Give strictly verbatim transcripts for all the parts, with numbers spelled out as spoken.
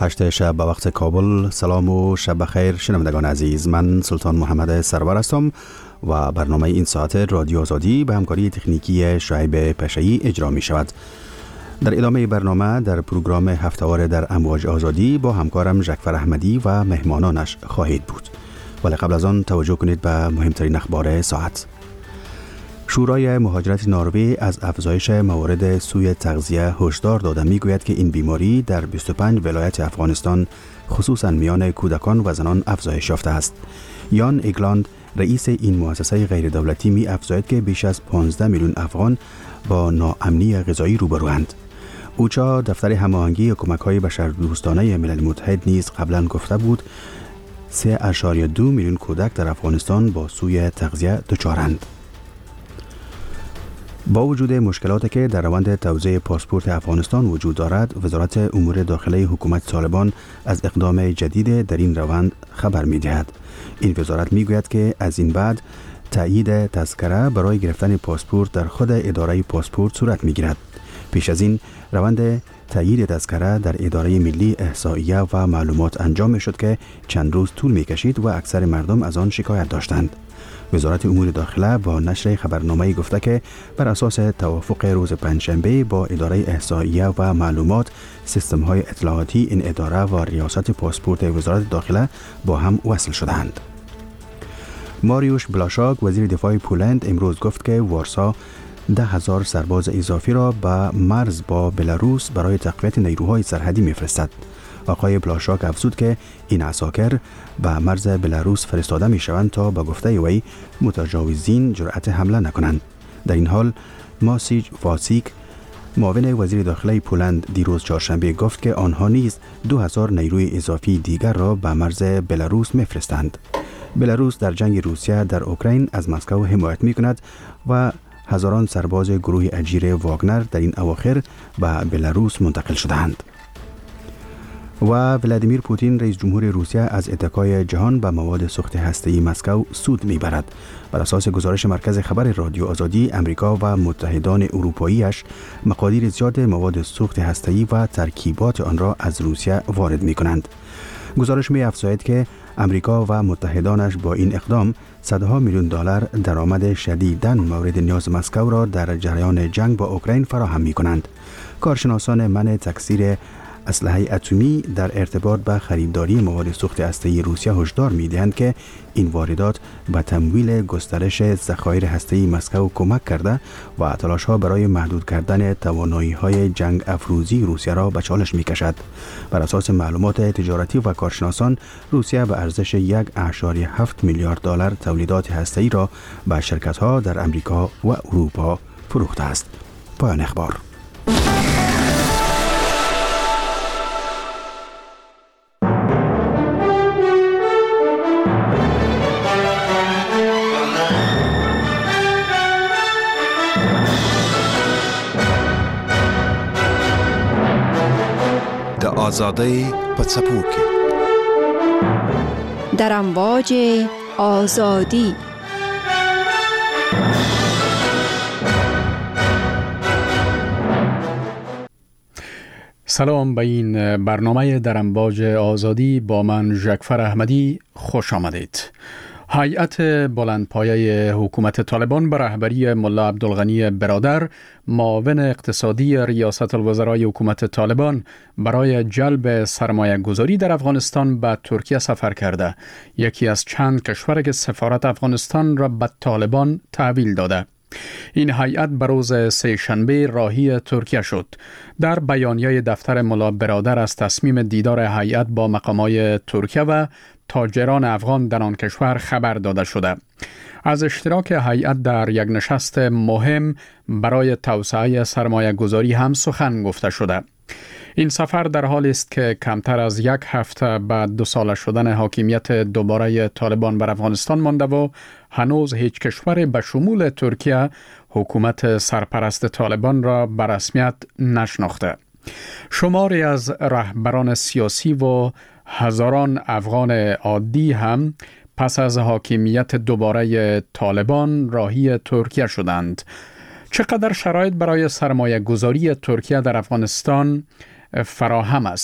هشت شب به وقت کابل. سلام و شب بخیر شنوندگان عزیز، من سلطان محمد سرور هستم و برنامه این ساعت رادیو آزادی به همکاری تکنیکی شعیب پشه‌ای اجرا می شود. در ادامه برنامه در پروگرام هفته‌وار در امواج آزادی با همکارم جعفر احمدی و مهمانانش خواهید بود. ولی قبل از آن توجه کنید به مهمترین اخبار ساعت. شورای مهاجرت نروژ از افزایش موارد سوء تغذیه هشدار داده میگوید که این بیماری در بیست و پنج ولایت افغانستان خصوصا میان کودکان و زنان افزایش یافته است. یان ایگلاند رئیس این مؤسسه غیر دولتی می افزاید که بیش از پانزده میلیون افغان با ناامنی غذایی روبروند. اوچا دفتر هماهنگی کمک‌های بشردوستانه ملل متحد نیز قبلا گفته بود سه اشاریه دو میلیون کودک در افغانستان با سوء تغذیه دچارند. با وجود مشکلاتی که در روند توزیع پاسپورت افغانستان وجود دارد، وزارت امور داخله حکومت طالبان از اقدام جدید در این روند خبر می‌دهد. این وزارت می‌گوید که از این بعد تایید تذکره برای گرفتن پاسپورت در خود اداره پاسپورت صورت می‌گیرد. پیش از این روند تایید تذکره در اداره ملی احصائیه و معلومات انجام می‌شد که چند روز طول می‌کشید و اکثر مردم از آن شکایت داشتند. وزارت امور داخله با نشر خبرنامه‌ای گفته که بر اساس توافق روز پنجشنبه با اداره احصائیه و معلومات، سیستم‌های اطلاعاتی این اداره و ریاست پاسپورت وزارت داخله با هم وصل شدند. ماریوش بلاشاک وزیر دفاع پولند امروز گفت که وارسا ده هزار سرباز اضافی را به مرز با بلاروس برای تقویت نیروهای سرحدی می‌فرستد. آقای بلاشاک افزود که این عساکر به مرز بلاروس فرستاده می شوند تا به گفته وی متجاوزین جرأت حمله نکنند. در این حال ماسیج واسیک معاون وزیر داخله پولند دیروز چهارشنبه گفت که آنها نیز دو هزار نیروی اضافی دیگر را به مرز بلاروس می فرستند. بلاروس در جنگ روسیه در اوکراین از مسکو حمایت می کند و هزاران سرباز گروه اجیر واگنر در این اواخر به بلاروس منتقل شدند. و ولادیمیر پوتین رئیس جمهور روسیه از اتکای جهان به مواد سوخت هسته‌ای مسکو سود میبرد. بر اساس گزارش مرکز خبر رادیو آزادی، امریکا و متحدان اروپاییش مقادیر زیاد مواد سوخت هسته‌ای و ترکیبات آن را از روسیه وارد میکنند. گزارش می افزاید که امریکا و متحدانش با این اقدام صدها میلیون دلار درآمد شدیداً مورد نیاز مسکو را در جریان جنگ با اوکراین فراهم میکنند. کارشناسان منع تکثیر اسلحه اتمی در ارتباط با خریداری مواد سوخت هسته‌ای روسیه هشدار می‌دهند که این واردات به تمویل گسترش ذخایر هسته‌ای مسکو کمک کرده و تلاش‌ها برای محدود کردن توانایی‌های جنگ افروزی روسیه را به چالش می‌کشد. بر اساس معلومات تجارتی و کارشناسان، روسیه به ارزش یک و هفت میلیارد دلار تولیدات هسته‌ای را به شرکت‌ها در امریکا و اروپا فروخته است. پایان اخبار. آزادی پڅپو کې در امواج آزادی. سلام به این برنامه در امواج آزادی با من جعفر احمدی خوش آمدید. هیئت بلندپایه حکومت طالبان به رهبری ملا عبدالغنی برادر، معاون اقتصادی ریاست الوزرای حکومت طالبان، برای جلب سرمایه گذاری در افغانستان به ترکیه سفر کرده. یکی از چند کشور که سفارت افغانستان را به طالبان تحویل داده. این هیئت به روز سه شنبه راهی ترکیه شد. در بیانیه دفتر ملا برادر از تصمیم دیدار هیئت با مقامای ترکیه و تاجران افغان در آن کشور خبر داده شده. از اشتراک هیئت در یک نشست مهم برای توسعه سرمایه گذاری هم سخن گفته شده. این سفر در حالی است که کمتر از یک هفته بعد دو ساله شدن حاکمیت دوباره طالبان بر افغانستان مانده و هنوز هیچ کشور به شمول ترکیه حکومت سرپرست طالبان را به رسمیت نشناخته. شماری از رهبران سیاسی و هزاران افغان عادی هم پس از حاکمیت دوباره طالبان راهی ترکیه شدند. چقدر شرایط برای سرمایه گذاری ترکیه در افغانستان فراهم است؟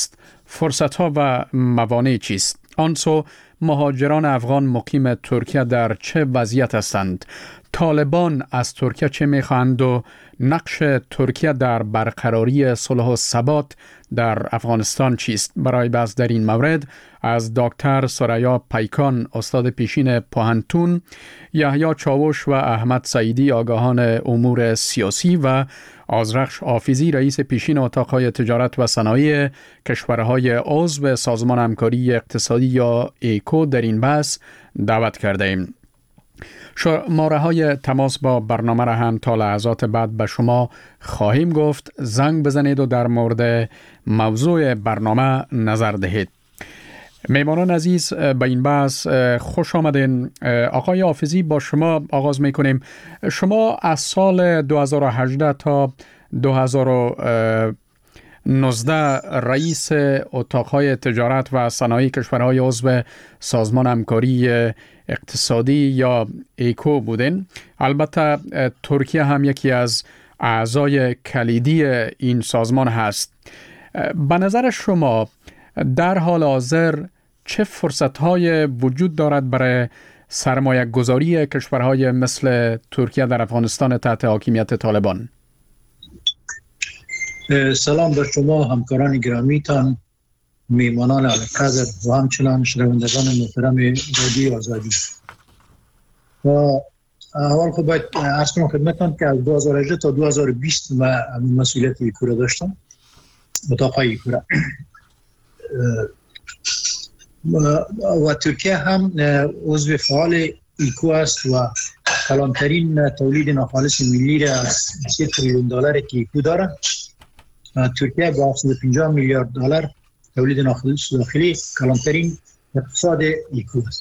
فرصت‌ها و موانع چیست؟ آنسو مهاجران افغان مقیم ترکیه در چه وضعیت هستند؟ طالبان از ترکیه چه می‌خواهند و نقش ترکیه در برقراری صلح و ثبات در افغانستان چیست؟ برای بحث در این مورد از دکتر سریا پیکان استاد پیشین پوهنتون، یحیی چاوش و احمد سعیدی آگاهان امور سیاسی و آذرخش حافظی رئیس پیشین اتاق‌های تجارت و صنایع کشورهای عضو سازمان همکاری اقتصادی یا ایکو در این بحث دعوت کرده ایم. شماره‌های تماس با برنامه را هم تا لحظات بعد به شما خواهیم گفت. زنگ بزنید و در مورد موضوع برنامه نظر دهید. میمانان عزیز، به این بحث خوش آمدین. آقای حافظی، با شما آغاز میکنیم. شما از سال دو هزار و هجده تا دو هزار و نوزده رئیس اتاقهای تجارت و صنایع کشورهای عضو سازمان همکاری اقتصادی یا ایکو بودین. البته ترکیه هم یکی از اعضای کلیدی این سازمان هست. به نظر شما در حال حاضر چه فرصت‌های وجود دارد برای سرمایه گذاری کشورهای مثل ترکیه در افغانستان تحت حاکمیت طالبان؟ سلام بر شما همکاران گرامیتان، میمانان علیقدر و همچنان شنوندگان محترم رادیو آزادی. و اول خب باید عرض کنم خدمتتان که از دو هزار و هجده تا دو هزار و بیست من مسئولیت ایکو را داشتم، اتاقهای ایکو را. و ترکیه هم عضو فعال ایکو است و کلانترین تولید ناخالص ملی را از سی تریلیون دلار که ایکو داره. ترکیه با هفتصد و پنجاه میلیارد دلار تولید ناخالص داخلی کلانترین اقتصاد ایکو است.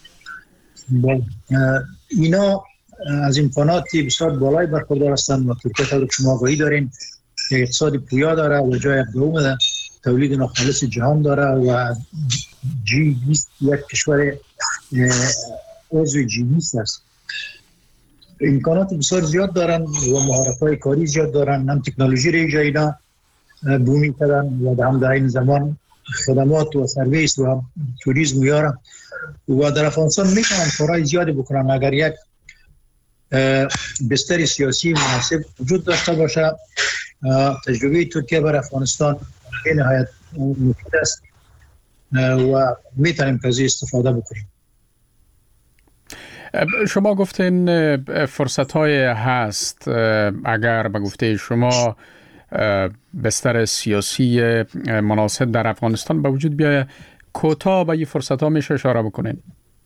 اینا از امکانات بسیار بالای برخوردار هستند و ترکیه طور که شما آگاهی دارین که اقتصاد پویا داره و جای دوم ده تولید ناخالص جهان داره و جی بیست یک کشور عضو جی بیست است. امکانات بسیار زیاد دارن و مهارت‌های کاری زیاد دارن، هم تکنولوژی را ایجا اینا بومی کردن و هم در این زمان خدمات و سرویس و توریسم میارن و در افغانستان میتونن کارهای زیادی بکنن اگر یک بستر سیاسی مناسب وجود داشته باشه. تجربه ترکیه بر افغانستان به نهایت مفید است و میتونیم که از استفاده بکنیم. شما گفتین فرصت‌های هست اگر به گفته شما بستر سیاسی مناسب در افغانستان به وجود بیاید، کوتاه به این فرصت‌ها میشه اشاره بکنین؟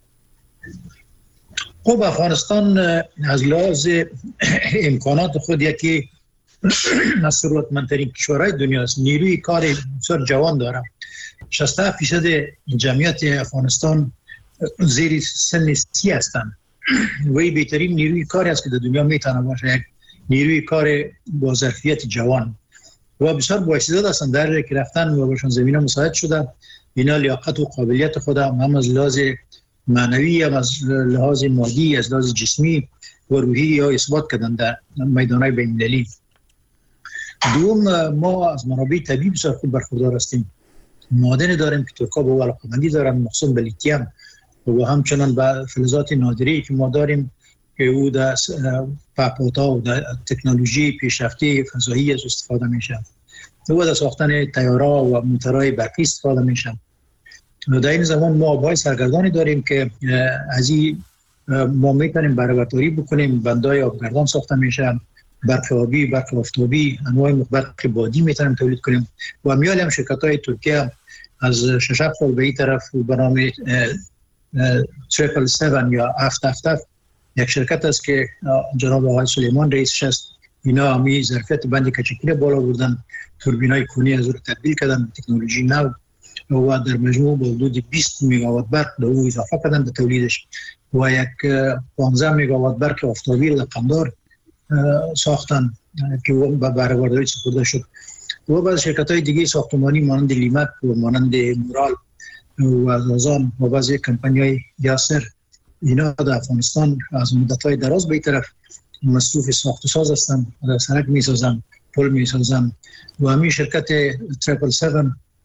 خب افغانستان از لحاظ امکانات خود یکی از ثروتمندترین کشورهای دنیا است. نیروی کار بسیار جوان داره. شصت و هفت درصد جمعیت افغانستان زیر سن سی هستند و این بهترین نیروی کاری است که در دنیا میتونه باشه، یک نیروی کار با ظرفیت جوان و بسیار بااستعداد هستند. در که رفتن و باشون زمینه مساعد شده، اینا لیاقت و قابلیت خود هم از لحاظ معنوی هم از لحاظ مادی از لحاظ جسمی و روحی یا اثبات کردن در میدانهای بین‌المللی. دوم، ما از منابع طبیعی بسیار خوب برخوردار هستیم. معادن داریم که ترکا با علاقه‌مندی دارن، مخصوصا به لیتیم و همچنان به فلزات نادری که ما داریم که او در پاپوتا و در تکنولوژی پیشرفته فضایی از استفاده میشه و در ساختن تیارا و موتورهای برقی استفاده میشه. در این زمان ما آبهای سرگردانی داریم که از این ما میتونیم برآورداری بکنیم. بندهای آبگردان ساخته میشه، برق آبی، برق آفتابی، انواع برق بادی میتونیم تولید کنیم و میال هم شرکت های ترکیه از شش هفت سال به این طرف برنامه تریپل سیون یا هفت هفت هفت یک شرکت است که جناب آقای سلیمان رئیسش است. اینا همی ظرفیت بند کچکی بالا بردن، توربینای کونی از رو تبدیل کردن، تکنولوژی نو و در مجموع با حدود بیست مگاوات برق به او اضافه کردن به تولیدش و یک پانزده مگاوات برق آفتابی در قندار ساختن که به برآورداری سپرده شد. و بعض شرکت‌های دیگه ساختمانی مانند لیمت و مانند مورال و ازازان و بعضی کمپانی‌های یاسر، اینا در افغانستان از مدت‌های دراز به این طرف مصروف ساخت و ساز هستند، سرک می‌سازن، پل می‌سازن و همین شرکت تریپل سیون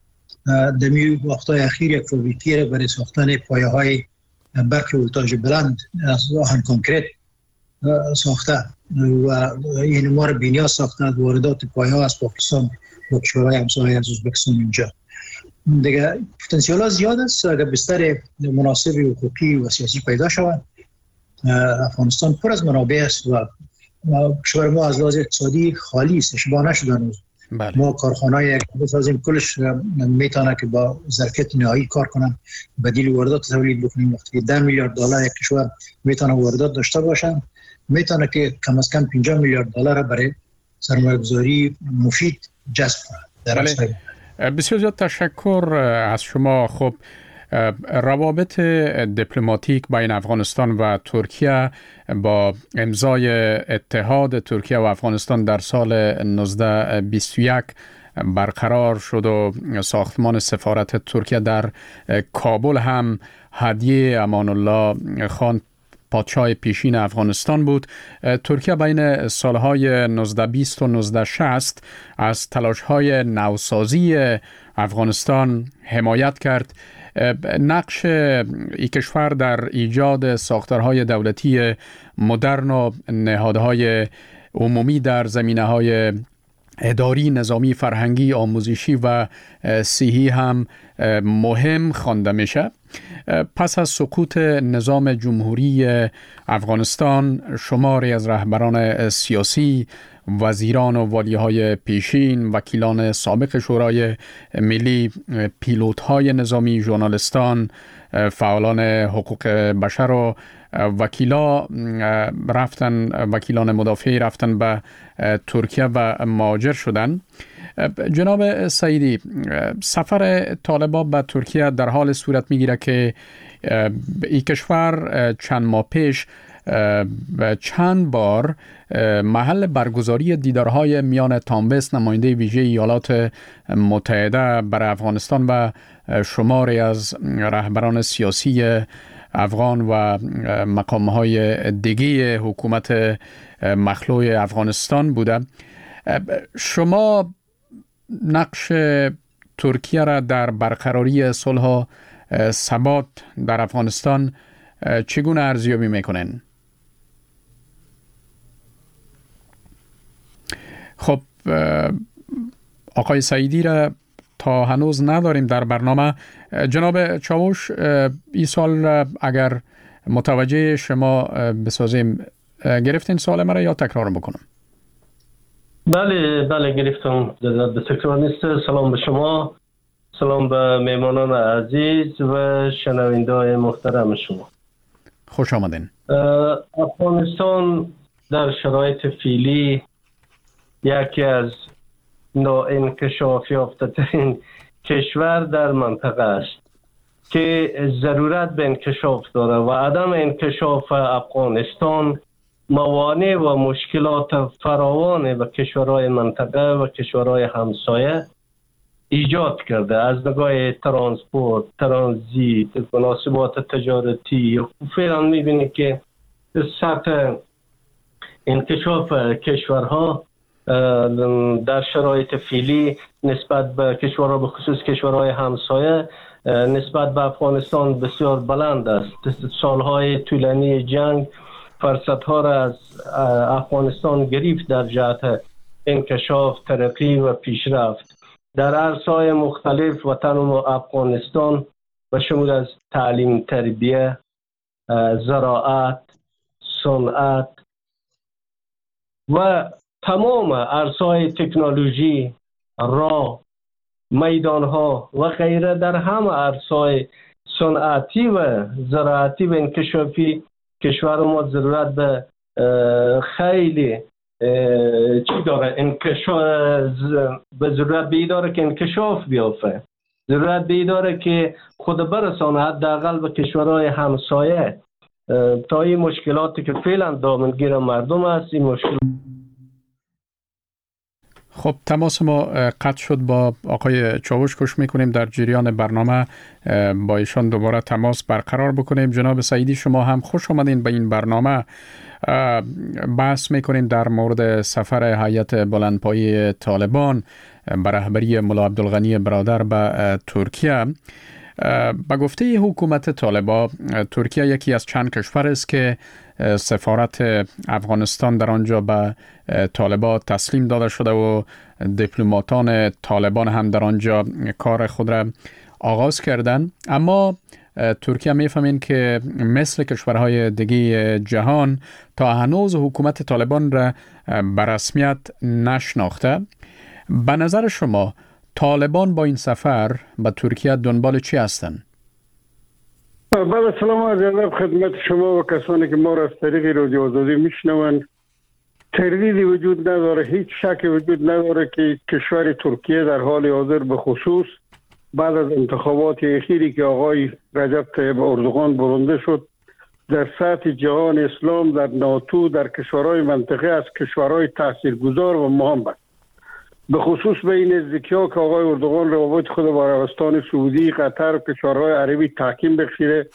دمی وقتای اخیر یک فابریکی را برای ساختن پایه های برق ولتاژ بلند از آهن کنکریت ساخته و این ما را بی‌نیاز ساخته از واردات پایه ها از پاکستان و کشورهای همسایه از ازبکستان اینجا. دیگه پتانسیل ها زیاد است. اگر بستر مناسب حقوقی و سیاسی پیدا شود، افغانستان پر از منابع است و کشور ما از لحاظ اقتصادی خالی است، اشباع نشده هنوز. بله. ما کارخانه‌ای بسازیم کلش میتونه که با ظرفیت نهایی کار کنن، بدیل واردات تولید بکنیم. وقتی ده میلیارد دلار یک کشور میتونه واردات داشته باشه، میتونه که کم از کم پنجاه میلیارد دلار برای سرمایه‌گذاری مفید جذب کنه. بله. بسیار زیاد تشکر از شما. خب روابط دیپلماتیک بین افغانستان و ترکیه با امضای اتحاد ترکیه و افغانستان در سال نوزده بیست و یک برقرار شد و ساختمان سفارت ترکیه در کابل هم هدیه امان الله خان پادشاه پیشین افغانستان بود. ترکیه بین سالهای نوزده بیست و نوزده شصت از تلاش‌های نوسازی افغانستان حمایت کرد. نقش این کشور در ایجاد ساختارهای دولتی مدرن و نهادهای عمومی در زمینه‌های اداری، نظامی، فرهنگی، آموزشی و صحی هم مهم خوانده میشه. پس از سقوط نظام جمهوری افغانستان، شماری از رهبران سیاسی، وزیران و والیهای پیشین، وکیلان سابق شورای ملی، پیلوت‌های نظامی، ژورنالیستان، فعالان حقوق بشر و وکیلا رفتن وکیلان مدافعی رفتن به ترکیه و مهاجر شدن. جناب سعیدی، سفر طالبان به ترکیه در حال صورت میگیره که این کشور چند ماه پیش چند بار محل برگزاری دیدارهای میان تامبست، نماینده ویژه ایالات متحده برای افغانستان و شماری از رهبران سیاسی افغان و مقامهای دیگه حکومت مخلوع افغانستان بوده. شما نقش ترکیه را در برقراری صلح و ثبات در افغانستان چگونه ارزیابی میکنین؟ خب آقای سعیدی را تا هنوز نداریم در برنامه. جناب چاوش، این سال را اگر متوجه شما بسازیم، گرفتین سوال مرا یا تکرار بکنم؟ بله بله گرفتم. به تکرار نیست. سلام به شما، سلام به میمانان عزیز و شنونده‌های محترم شما. خوش آمدین. افغانستان در شرایط فعلی یکی از ناانکشاف یافته ترین کشور در منطقه است که ضرورت به انکشاف داره و عدم انکشاف افغانستان موانع و مشکلات فراوان به کشورهای منطقه و کشورهای همسایه ایجاد کرده. از نگاه ترانسپورت، ترانزیت، مناسبات تجارتی. فعلا میبینید که سطح انکشاف کشورها در شرایط فعلی نسبت به کشورها، به خصوص کشورهای همسایه، نسبت به افغانستان بسیار بلند است. سالهای طولانی جنگ فرصتها را از افغانستان گرفت در جهت انکشاف، ترقی و پیشرفت در عرصه‌های مختلف وطن و افغانستان به شمول از تعلیم، تربیه، زراعت، صنعت و تمام عرصه‌های تکنولوژی، راه، میدانها و غیره در همه عرصه‌های صنعتی و زراعتی و انکشافی کشور ما ضرورت به خیلی چی داره؟ انکشاف به ضرورت به داره که انکشاف بیافته، ضرورت به داره که خود برسانه حداقل به کشورهای همسایه تا این مشکلاتی که فعلا دامنگیر مردم است این مشکل. خب تماس ما قطع شد با آقای چاوش. کوشش میکنیم در جریان برنامه با ایشان دوباره تماس برقرار بکنیم. جناب سعیدی شما هم خوش آمدین به این برنامه. بحث میکنیم در مورد سفر هیئت بلندپایه طالبان به رهبری ملا عبدالغنی برادر به ترکیه. به گفته حکومت طالبان، ترکیه یکی از چند کشور است که سفارت افغانستان در آنجا به طالبان تسلیم داده شده و دیپلماتان طالبان هم در آنجا کار خود را آغاز کردند. اما ترکیه میفهمین که مثل کشورهای دیگه جهان تا هنوز حکومت طالبان را به رسمیت نشناخته. به نظر شما طالبان با این سفر به ترکیه دنبال چی هستند؟ بله، سلام و ادب خدمت شما و کسانی که ما را از طریق رادیو آزادی میشنوند. تردیدی وجود نداره، هیچ شکی وجود نداره که کشور ترکیه در حال حاضر به خصوص بعد از انتخابات اخیری که آقای رجب طیب اردوغان برنده شد، در سطح جهان اسلام، در ناتو، در کشورهای منطقه از کشورهای تاثیرگذار و مهم است. به خصوص به این نزدیکی ها که آقای اردوغان روابط خود با عربستان سعودی، قطر و کشورهای عربی تحکیم بخشیده،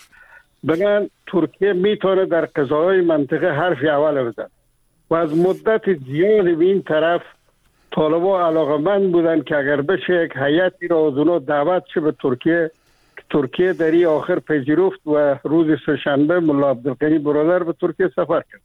بگن ترکیه میتونه در قضاهای منطقه حرف اول بزن و از مدت زیادی به این طرف طالبان علاقمند بودن که اگر بشه یک هیئتی را از اونا دعوت شه به ترکیه، که ترکیه در این آخر پذیرفت و روز سه‌شنبه ملا عبدالغنی برادر به ترکیه سفر کرد.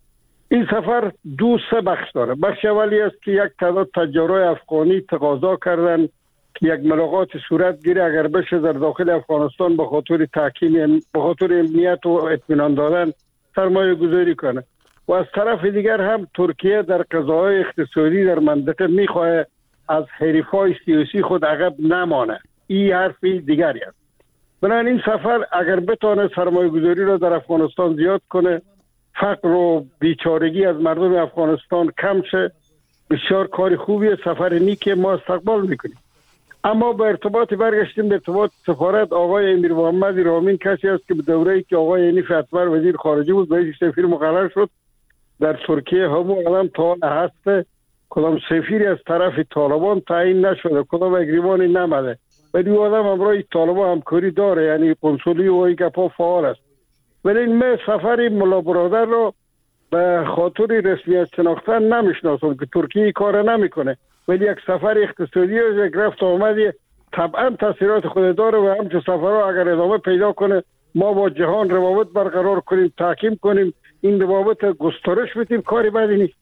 این سفر دو سه بخش داره. بخش اولی است که یک تعداد تجارای افغانی تقاضا کردن که یک ملاقات صورت گیره اگر بشه در داخل افغانستان به خاطر تحکیم، به خاطر امنیت و اطمینان دادن سرمایه گذاری کنه. و از طرف دیگر هم ترکیه در قضاهای اقتصادی در منطقه میخواه از حریفای سیاسی خود عقب نمانه. این حرفی دیگری است. بنابراین این سفر اگر بتونه سرمایه گذاری را در افغانستان زیاد کنه، فقر و بیچارگی از مردم افغانستان کم شه، بسیار کار خوبیه، سفر نیکی ما استقبال میکنیم. اما به ارتباط برگشتیم به ارتباط سفارت، آقای امیر محمد رامین کسی است که به دوره‌ای که آقای حنیف اتمر وزیر خارجه بود بهش سفیر مقرر شد در ترکیه. همون الان تا هسته کدام سفیری از طرف طالبان تعیین نشده، کدام اگریمانی نمده، ولی او آدم همراه طالبان همکاری داره، یعنی قنصلی و این گپا فعال است. ولی من سفر ملا برادر رو به خاطر رسمیت شناختن نمیشناسم که ترکیه کار نمیکنه، ولی یک سفر اقتصادی و یک رفت آمدی طبعا تاثیرات خود داره و همچون سفرها اگر ادامه پیدا کنه ما با جهان روابط برقرار کنیم، تحکیم کنیم، این روابط گسترش بدیم، کاری بدی نیست.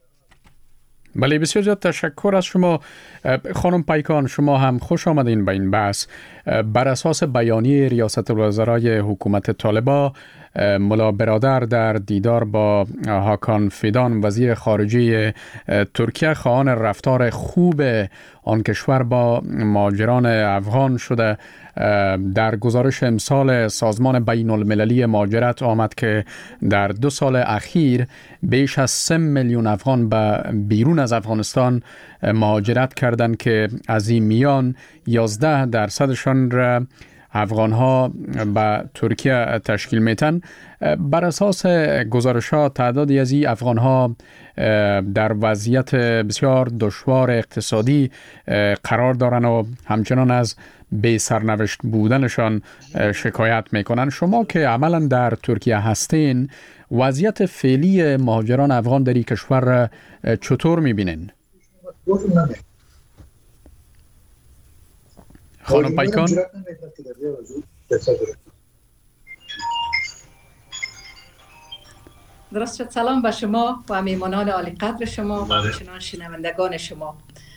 بله، بسیار زیاد تشکر از شما. خانم پیکان، شما هم خوش آمدین به این بحث. بر اساس بیانیه ریاست الوزرای حکومت طالبان، ملا برادر در دیدار با هاکان فیدان وزیر خارجه ترکیه خواهان رفتار خوب آن کشور با مهاجران افغان شده. در گزارش امسال سازمان بین المللی مهاجرت آمد که در دو سال اخیر بیش از سه میلیون افغان به بیرون از افغانستان مهاجرت کردند که از این میان یازده درصدشان را افغان‌ها به ترکیه تشکیل میتن. بر اساس گزارش‌ها تعدادی از این افغان‌ها در وضعیت بسیار دشوار اقتصادی قرار دارن و همچنان از بی سرنوشت بودنشان شکایت میکنن. شما که عملا در ترکیه هستین، وضعیت فعلی مهاجران افغان در این کشور چطور میبینین؟ خانم پیکان. درست شد. سلام به شما و میمانان عالی قدر شما و همچنان شنوندگان شما.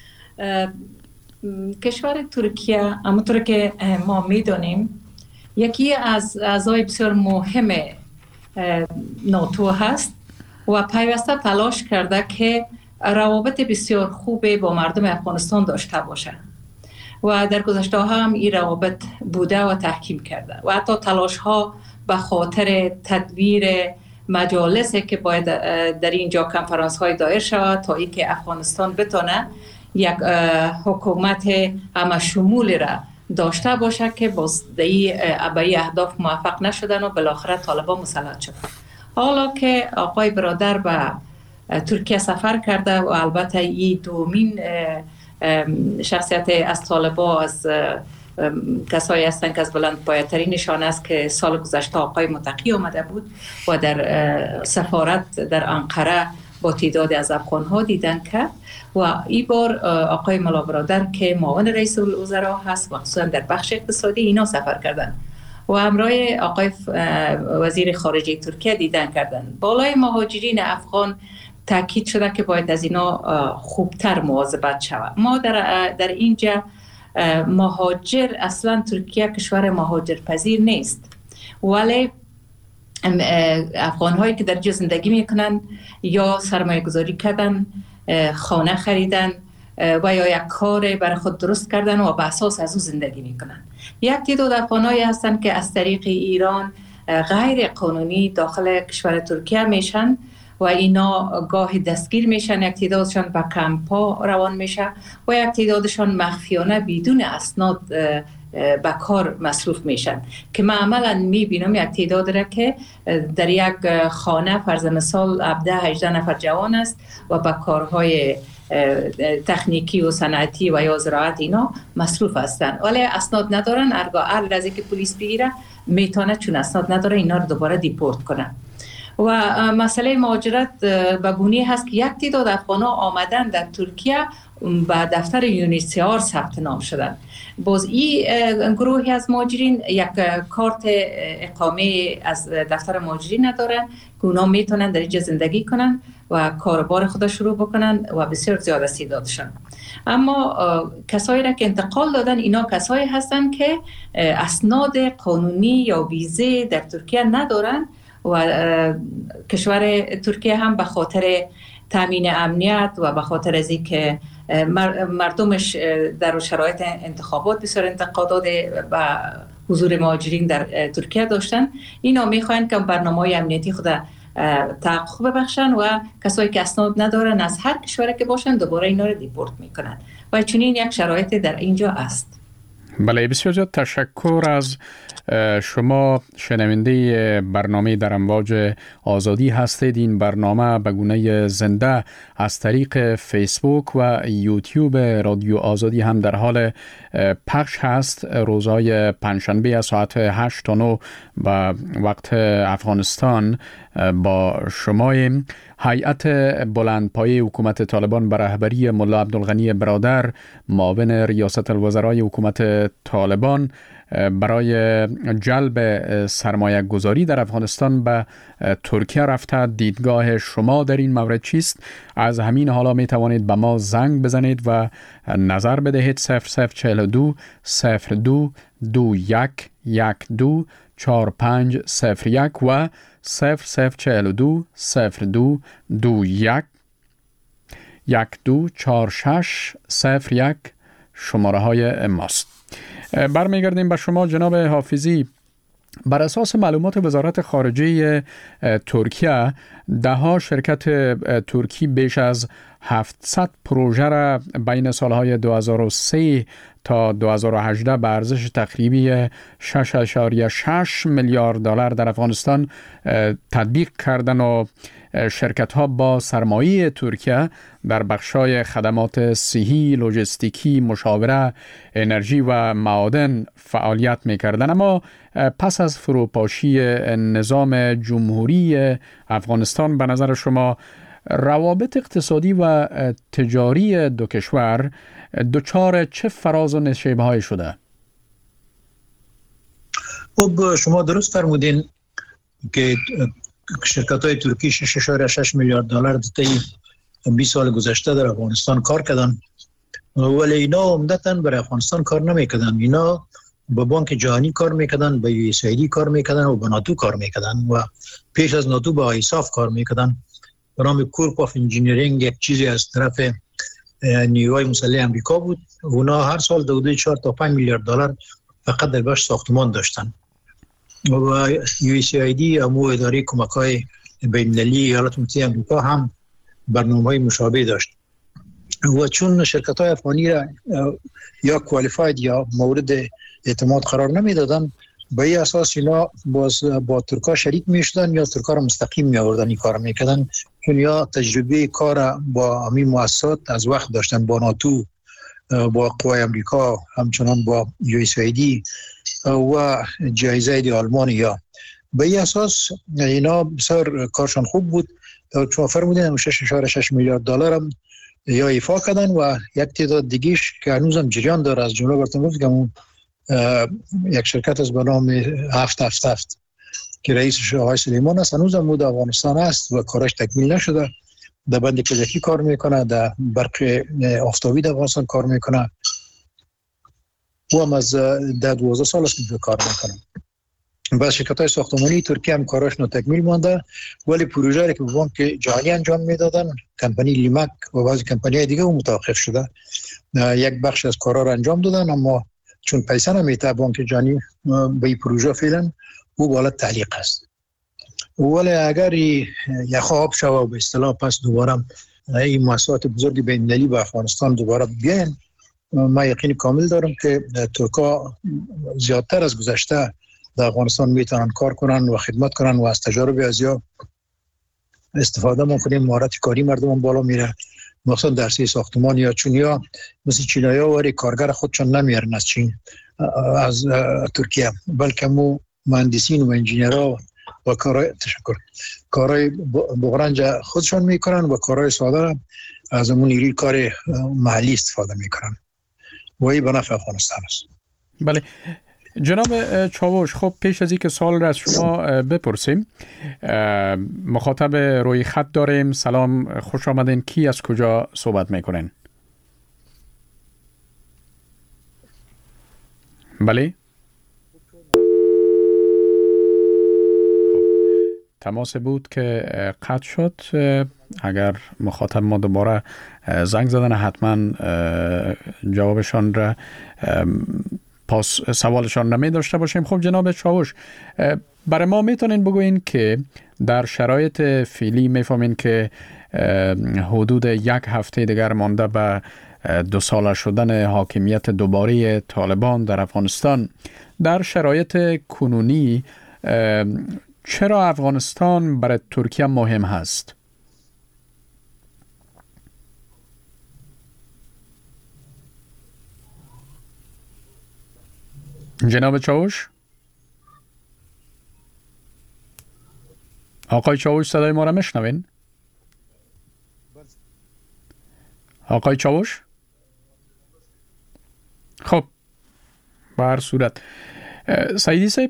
کشور ترکیه همونطور که ما میدونیم یکی از اعضای بسیار مهم ناتو هست و پیوسته تلاش کرده که روابط بسیار خوبی با مردم افغانستان داشته باشه و در گذشته هم این روابط بوده و تحکیم کرده و حتی تلاش ها به خاطر تدویر مجالسی که باید در اینجا کنفرانس های دایر شود تا اینکه افغانستان بتونه یک حکومت همه شمولی را داشته باشه که باز به اهداف موفق نشدن و بالاخره طالبان مسلط شد. حالا که آقای برادر به ترکیه سفر کرده و البته این دومین شخصیت از طالبا از کسایی هستند که از بلند پایه‌ترینشان است که سال گذشته آقای متقی آمده بود و در سفارت در انقره با تعداد از افغان‌ها دیدن کرد و این بار آقای ملا برادر که معاون رئیس الوزراء هست و خصوصا در بخش اقتصادی اینا سفر کردن و همراه آقای وزیر خارجه ترکیه دیدن کردن. بالای مهاجرین افغان تاکید شده که باید از اینا خوبتر مواظبت شود. ما در در اینجا مهاجر اصلا ترکیه کشور مهاجر پذیر نیست، ولی افغان هایی که در جا زندگی میکنن یا سرمایه گذاری کردن، خانه خریدن و یا یک کار برای خود درست کردن و به اساس از او زندگی میکنن. یک تعداد افغان هایی هستن که از طریق ایران غیر قانونی داخل کشور ترکیه میشن و اینا گاه دستگیر میشن، یک تعدادشان به کمپا روان میشه و یک تعدادشان مخفیانه بدون اسناد به کار مصروف میشن که من عملا میبینم یک تعداد را که در یک خانه فرض مثال هفده هجده نفر جوان است و به کارهای تکنیکی و صنعتی و یا زراعت اینا مصروف هستن، ولی اسناد ندارن. ارگاه هر لحظه که پلیس بگیره میتونه چون اسناد نداره اینا رو دوباره دیپورت کنه. و مسئله مهاجرت به گونه هست که یک تعداد افغان‌ها آمدن در ترکیه به دفتر یونیسیار ثبت نام شدن. باز این گروهی از مهاجرین یک کارت اقامه از دفتر مهاجرین ندارن که اونا میتونن در اینجا زندگی کنن و کاروبار خود شروع بکنن و بسیار زیاد استعدادشان. اما کسایی را که انتقال دادن اینا کسایی هستن که اسناد قانونی یا ویزه در ترکیه ندارن و کشور ترکیه هم به خاطر تامین امنیت و به خاطر از اینکه مردمش در شرایط انتخابات بسیار انتقادات به حضور مهاجرین در ترکیه داشتن، اینا میخواین که برنامه‌های امنیتی خود تحقق ببخشن و کسایی که اسناد ندارن از هر کشوری که باشن دوباره اینا رو دیپورت میکنن و چنین یک شرایط در اینجا است. بله، بسیار زیاد تشکر از شما. شنونده برنامه در امواج آزادی هستید. این برنامه به گونه زنده از طریق فیسبوک و یوتیوب رادیو آزادی هم در حال پخش هست. روزهای پنجشنبه از ساعت هشت تا نه و وقت افغانستان با شماییم. هیئت بلندپایه حکومت طالبان به رهبری ملا عبدالغنی برادر معاون ریاست الوزرای حکومت طالبان برای جلب سرمایه گذاری در افغانستان به ترکیه رفته. دیدگاه شما در این مورد چیست؟ از همین حالا می توانید به ما زنگ بزنید و نظر بدهید. صفر صفر چهل دو صفر دو دو یک یک دو چهار پنج صفر یک و صفر صفر چهل دو صفر دو دو یک یک دو چهار شش صفر یک شماره های ماست. برمیگردیم به شما جناب حافظی. بر اساس معلومات وزارت خارجه ترکیه، دهها شرکت ترکی بیش از هفتصد پروژه را بین سالهای دو هزار و سه تا دو هزار و هجده به ارزش تقریبی شش اشاریه شش میلیارد دلار در افغانستان تطبیق کردن و شرکت ها با سرمایه ترکیه در بخشای خدمات صحی، لوجستیکی، مشاوره، انرژی و معادن فعالیت می کردن. اما پس از فروپاشی نظام جمهوری افغانستان به نظر شما روابط اقتصادی و تجاری دو کشور دچار چه فراز و نشیب‌هایی شده؟ خب شما درست فرمودین که شرکت‌های ترکی شش اشاریه شش میلیارد دلار طی بیست سال گذشته در افغانستان کار کردن، ولی اینا عمدتاً برای افغانستان کار نمی‌کردن. اینا با بانک جهانی کار می‌کردن، با یو اس ای دی کار می‌کردن و با ناتو کار می‌کردن و پیش از ناتو با آیساف کار می‌کردن. به نام کورپ آف انجینیرینگ یک چیزی از طرف نیروهای مسلح امریکا بود. اونا هر سال حدود چهار تا پنج میلیارد دلار فقط در بخش ساختمان داشتن و یو اس ای دی امو اداره کمک‌های بین‌المللی ایالات متحده امریکا هم برنامه‌های مشابه داشت و چون شرکت‌های افغانی را یا کوالیفاید یا مورد اعتماد قرار نمیدادن، به این اساس اینا باز با ترکا شریک میشدن یا ترکا را مستقیم می آوردن این کار میکردن، چون یا تجربه کار با همین مؤسسات از وقت داشتن، با ناتو با قوای امریکا، همچنان با یو اس ای دی و جایزه دی آلمانیا. به این اساس اینا بسیار کارشان خوب بود. چون فرمودن شش اشاره شش میلیارد دلار هم یا ایفا کردن و یک تعداد دیگیش که هنوزم جریان داره، از جمله براتون گفت که یک شرکت از به نام هفت هفت هفت که رئیسش آقای سلیمان است، هنوزم بود افغانستان است و کارش تکمیل نشده. در بند پزشکی کار میکنه، در برق آفتابی در افغانستان کار میکنه و هم از ده دوازده سال است که کار میکنه. بس شرکت های ساختمانی ترکیه هم کاراش ناتکمیل مانده، ولی پروژه که به بانک جهانی انجام میدادن، کمپانی لیمک و بعضی کمپانی های دیگه هم متوقف شده. یک بخش از کارا را انجام دادن، اما چون پیسه نمیته بانک جهانی به این پروژه فعلا او بالا تعلیق است. ولی اگر یک خواب شود به اصطلاح پس دوباره این مؤسسات بزرگی بین‌المللی به افغانستان دوباره بیاین، من یقین کامل دارم که ترکا زیادتر از گذشته در افغانستان میتونن کار کنن و خدمت کنن و از تجارب ازیا استفاده میکنیم. مهارت کاری مردم بالا میره، مثلا در سه ساختمان یا چونیا مثل چینایی‌ها وری کارگر خودشون نمیارن از چین از ترکیه، بلکه مو مهندسین و انجینرها و کارهای تشکر کارهای بغرنج خودشون میکنن و کارهای ساده از اون نیروی کار محلی استفاده میکنن و این به نفع افغانستان است. بله جناب چاوش، خب پیش از اینکه سوال را از شما بپرسیم، مخاطب روی خط داریم. سلام، خوش آمدین. کی از کجا صحبت میکنین؟ بله تماس بود که قطع شد. اگر مخاطب ما دوباره زنگ زدن حتما جوابشان را پاس سوالشان نمی داشته باشیم. خب جناب چاوش، برای ما میتونین بگوین که در شرایط فعلی میفهمین که حدود یک هفته دیگر مانده به دو ساله شدن حاکمیت دوباره طالبان در افغانستان، در شرایط کنونی چرا افغانستان برای ترکیه مهم هست؟ جناب چاوش؟ آقای چاوش صدای ما را میشنوین؟ آقای چاوش؟ خب به هر صورت سعیدی صاحب،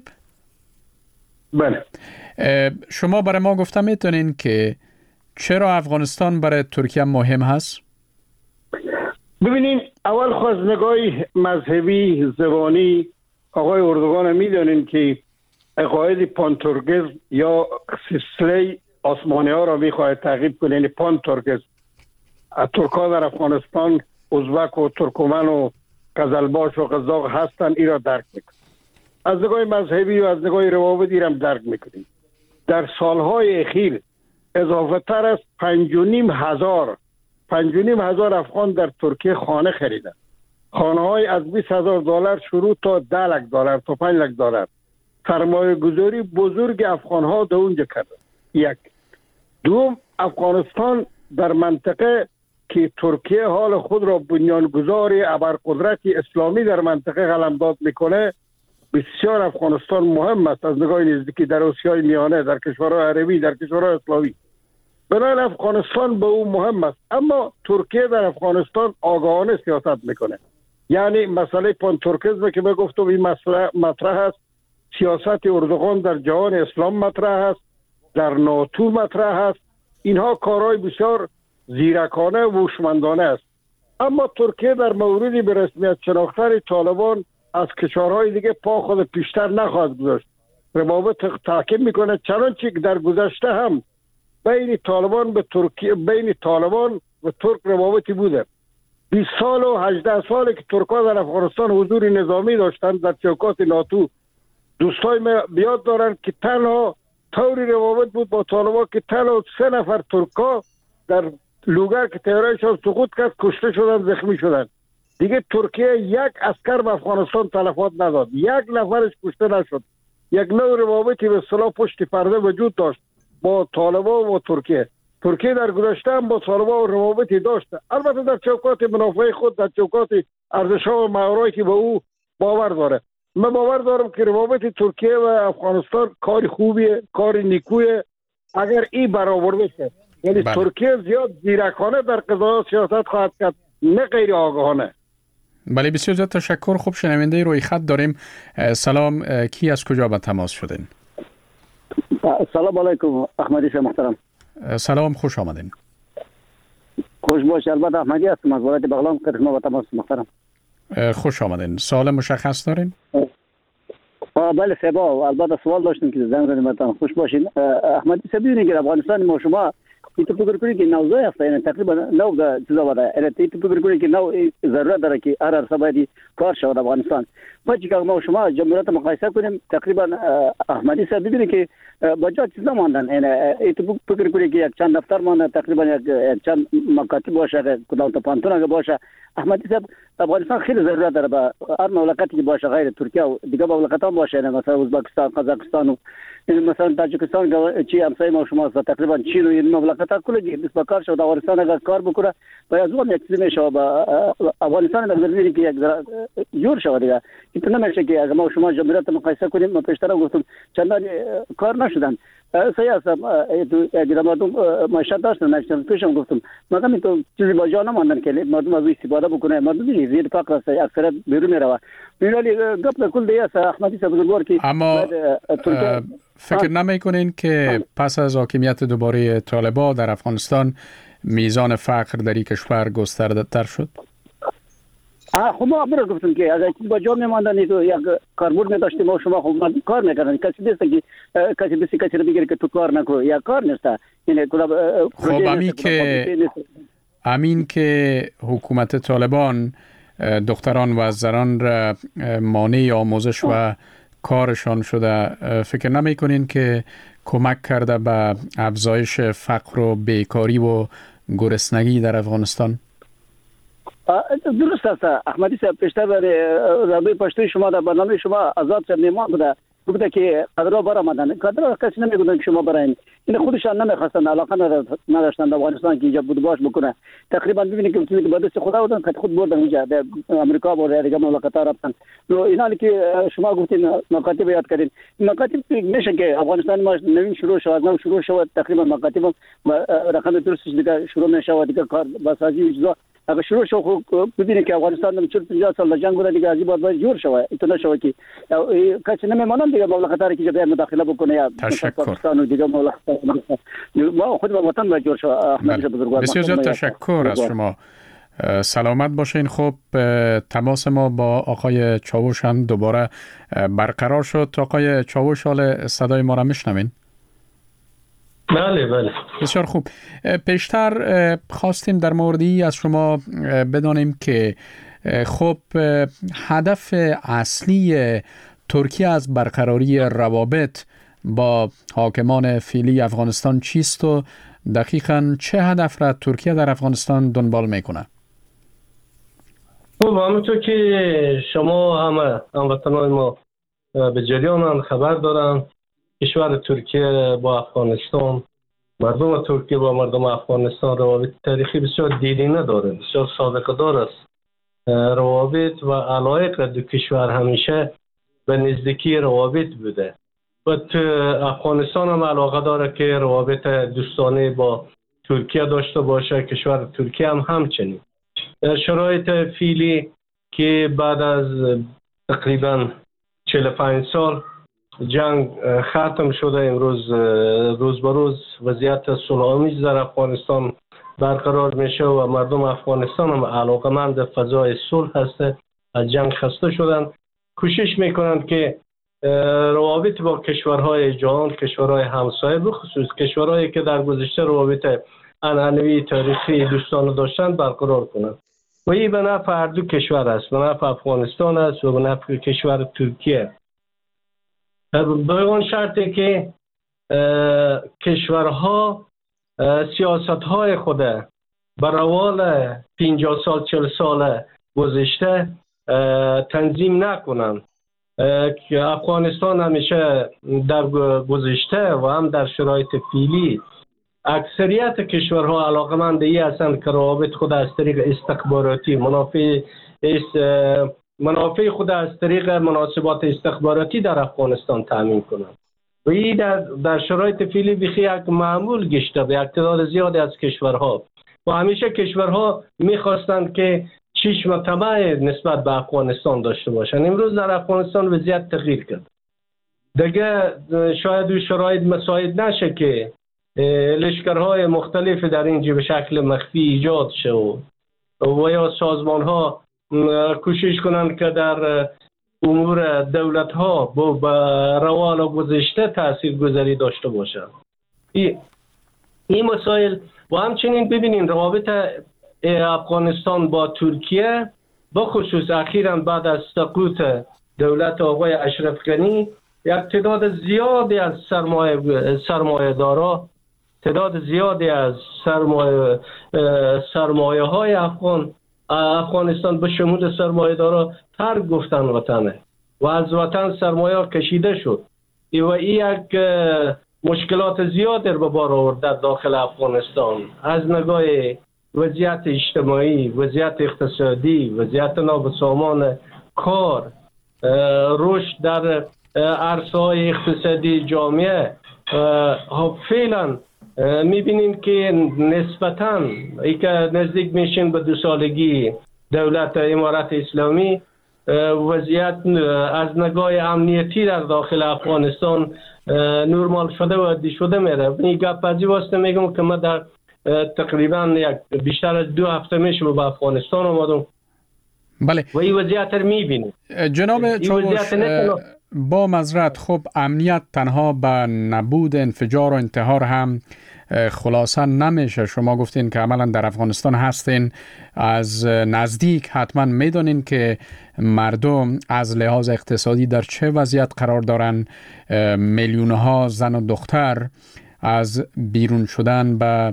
بله شما برای ما گفته میتونین که چرا افغانستان برای ترکیه مهم هست؟ ببینین، اول خواست نگاه مذهبی زبانی آقای اردوغان میدانین که عقاید پانتورگیزم یا سلسله آسمانی ها را میخواهد تعقیب کنه. یعنی پانتورگیزم، ترکا در افغانستان ازبک و ترکمن و قزلباش و قزاق هستن، این را درک میکنیم. از نگاه مذهبی و از نگاه روابطی را درک میکنیم. در سالهای اخیر اضافه تر از پنج و نیم هزار پنج و نیم هزار افغان در ترکیه خانه خریدن. خانه های از بیست هزار دلار شروع تا ده لک دلار تا پنج لک دلار. سرمایه گذاری بزرگ افغان ها در اونجا کردن. یک. دوم، افغانستان در منطقه که ترکیه حال خود را بنیانگذاری ابرقدرت اسلامی در منطقه قلمداد میکنه، بسیار افغانستان مهم است از نگاه نزدیکی در آسیای میانه، در کشورهای عربی، در کشورهای اسلامی. بنابراین افغانستان به او مهم است. اما ترکیه در افغانستان آگاهانه سیاست میکنه. یعنی مسئله پانتورکیزم که من گفتم این مسئله مطرح است. سیاست اردوغان در جهان اسلام مطرح است، در ناتو مطرح است. اینها کارهای بسیار زیرکانه و هوشمندانه است. اما ترکیه در موردی به رسمیت شناختن طالبان از کشورهای دیگه پا خود پیشتر نخواهد گذاشت. روابط تحکیم میکنه، چنانچه که در گذشته هم بین طالبان به ترکیه بین طالبان و ترک روابطی بوده. بیست سال و هجده ساله که ترکا در افغانستان حضور نظامی داشتن در چوکات ناتو. دوستای ما بیاد دارن که تنها طوری روابط بود با طالبان که تنها سه نفر ترکا در لوگر که تیارایشان سقوط کرد کشته شدن، زخمی شدن. دیگه ترکیه یک عسکر به افغانستان تلفات نداد، یک نفرش کشته نشد. یک نوع روابطی به اصطلاح پشت پرده وجود داشت با طالبان و ترکیه. ترکیه در گذشته هم با طالبان روابطی داشته، البته در چوکات منافع خود، در چوکات ارزش‌ها و معایری که به او باور داره. من باور دارم که روابط ترکیه و افغانستان کار خوبیه، کار نیکویه اگر این برآورده شه. یعنی بله. ترکیه زیاد زیرکانه در قضایا سیاست خواهد کرد، نه غیر آگاهانه. بله بسیار زیاد تشکر. خوب شنونده روی خط داریم. سلام، کی از کجا به تماس شدین؟ سلام علیکم احمدی شاه محترم. سلام، خوش آمدین. خوش باش. البته احمدی هستم از ولایت بغلان، قدر به تماس محترم. خوش آمدین. سوال مشخص دارین؟ بله سبا، البته سوال داشتم که زنگ زدیم بهتون. خوش باشین. احمدی صاحب ببینید که افغانستان ما شما این تو فکر کنید که نوزای است، یعنی تقریبا نو دا چیزا بوده. البته تو فکر کنید که نو ضرورت داره که هر هر سبادی کار شود افغانستان. ما چیکار ما شما جمهوریت مقایسه کنیم، تقریبا احمدی صاحب ببینید که بجا چیزا ماندن. یعنی تو فکر کنید که یک چند دفتر مانده، تقریبا یک چند مکاتب باشه، کدام تا پانتون باشه. احمدی صاحب افغانستان خیلی ضرورت داره به هر مملکتی که باشه، غیر ترکیه و دیگه مملکت‌ها باشه، مثلا ازبکستان، قزاقستان و مثلا تاجیکستان چی همسایه ما شما است، تقریبا چین و این مملکت‌ها کلی دست به کار شد. افغانستان اگر کار بکنه باید اون یک چیزی میشه با افغانستان در ضروری که یک جور شود دیگه. این نمیشه که اگر ما شما جمهوریت مقایسه کنیم. ما پیشتر گفتم چندان کار نشدن. صحیح است، اگر مردم معیشت داشتن نشدن، پیشم گفتم مردم تو چیزی با جا نماندن که مردم از استفاده بکنه. مردم زیر فقر است، اکثریت بیرون میره. ولی گپ کل دیگه است احمدی صاحب بزرگوار که اما فکر نمیکنین که پس از حاکمیت دوباره طالبان در افغانستان میزان فقر در این کشور گسترده تر شد؟ خب ما برای گفتم که اگر چیز با جا میماندن تو یک کاربرد نداشتیم ما شما خب کار میکردن. کسی نیست که کسی بسی کسی رو بگیره که تو کار نکو، یا کار نیست. یعنی خب امین که امین که حکومت طالبان دختران و زنان را مانع آموزش و کارشان شده، فکر نمی کنین که کمک کرده به افزایش فقر و بیکاری و گرسنگی در افغانستان؟ درست است احمدی صاحب. پیشتر رادیوی پشتوی شما در برنامه شما آزاد صاحب میمان بوده، گفته که قدرها برآمدن. قدرها کسی نمیگفتن که شما براین، این خودشان نمیخواستن، علاقه نداشتن افغانستان که اینجا بود باش بکنه. تقریبا ببینید که چیزی که به دست خدا بودن که خود بردن اینجا در امریکا برده دیگه مملکت‌ها رفتن. اینا که شما گفتین مکاتب یاد کردین، مکاتب میشه که افغانستان ما نوین شروع شد، نو شروع شد، تقریبا مکاتب رقم درستش دیگه شروع نشه دیگه کار بسازی و چیزا. اگر شروع شو ببینید که افغانستان هم چهل پنجاه سال جنگ بوده دیگه، از این بعد جور شود. ایتونه شود که کسی نمیمانند دیگه مملکت‌ها که بیاد مداخله بکنه یا پاکستان و دیگه مملکت‌ها. ما خود با وطن باید جور شود. احمدی بزرگوار، بسیار زیاد تشکر از شما. سلامت باشین. خب تماس ما با آقای چاوش هم دوباره برقرار شد. آقای چاوش حال صدای ما را میشنوین؟ بله بله. بسیار خوب. پیشتر خواستیم در موردی از شما بدانیم که خب هدف اصلی ترکیه از برقراری روابط با حاکمان فعلی افغانستان چیست و دقیقاً چه هدف را ترکیه در افغانستان دنبال میکنه؟ خب همونطور که شما همه هموطنان ما به جریان خبر دارن، کشور ترکیه با افغانستان، مردم ترکیه با مردم افغانستان روابط تاریخی بسیار دیرینه داره، بسیار سابقه دار است. روابط و علایق دو کشور همیشه به نزدیکی روابط بوده و افغانستان هم علاقه داره که روابط دوستانه با ترکیه داشته باشه. کشور ترکیه هم همچنین. در شرایط فعلی که بعد از تقریبا چهل و پنج سال جنگ ختم شده، امروز روز به روز وضعیت صلح‌آمیز در افغانستان برقرار میشه و مردم افغانستان هم علاقه‌مند فضای صلح هسته، از جنگ خسته شدن، کوشش میکنند که روابط با کشورهای جهان، کشورهای همسایه، بخصوص کشورهایی که در گذشته روابط عنعنوی تاریخی دوستانه داشتن برقرار کنند و این به نفع هر دو کشور است، به نفع افغانستان است و به نفع کشور ترکیه. به اون شرطی که کشورها سیاست‌های خود بر روال پنجاه سال چهل سال گذشته تنظیم نکنند. که افغانستان همیشه در گذشته و هم در شرایط فعلی اکثریت کشورها علاقمند ای هستند که روابط خود از طریق استخباراتی منافع است منافع خود از طریق مناسبات استخباراتی در افغانستان تامین کنند و این در, در شرایط فعلی بخی یک معمول گشته به یک تعداد زیادی از کشورها و همیشه کشورها میخواستند که چشم طمع نسبت به افغانستان داشته باشند. امروز در افغانستان وضعیت تغییر کرد دیگه شاید و شرایط مساعد نشه که لشکرهای مختلف در اینجا به شکل مخفی ایجاد شه و و یا سازمان ها کوشش کنند که در امور دولت ها با روال و گذشته تأثیر گذاری داشته باشند. این این مسائل و همچنین ببینین روابط افغانستان با ترکیه با خصوص اخیراً بعد از سقوط دولت آقای اشرف غنی یک تعداد زیادی از سرمایه سرمایه دارا تعداد زیادی از سرمایه سرمایه های افغان افغانستان به شمول سرمایه دارا ترک گفتن وطنه و از وطن سرمایه کشیده شد و این یک مشکلات زیادی رو به بار آورد در داخل افغانستان از نگاه وضعیت اجتماعی، وضعیت اقتصادی، وضعیت نابسامان کار، رشد در عرصه‌های اقتصادی جامعه. فعلا میبینیم که نسبتاً ای که نزدیک میشین به دو سالگی دولت امارت اسلامی وضعیت از نگاه امنیتی در داخل افغانستان نورمال شده و عادی شده میره. این گپ از این واسطه میگم که من در تقریبا یک بیشتر از دو هفته میشه به افغانستان آمدم. بله. و این وضعیت رو میبینیم. جناب چاوش با معذرت، خب امنیت تنها به نبود انفجار و انتحار هم خلاصه نمیشه. شما گفتین که عملا در افغانستان هستین، از نزدیک حتما میدونین که مردم از لحاظ اقتصادی در چه وضعیت قرار دارن. میلیون ها زن و دختر از بیرون شدن به